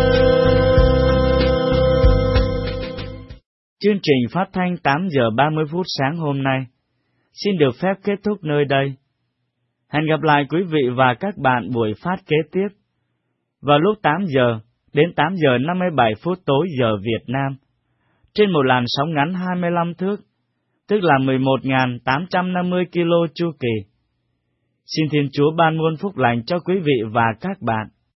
Chương trình phát thanh 8 giờ 30 phút sáng hôm nay xin được phép kết thúc nơi đây. Hẹn gặp lại quý vị và các bạn buổi phát kế tiếp vào lúc 8 giờ đến 8 giờ 57 phút tối giờ Việt Nam trên một làn sóng ngắn 25 thước, tức là 11.850 kilo chu kỳ. Xin Thiên Chúa ban muôn phúc lành cho quý vị và các bạn.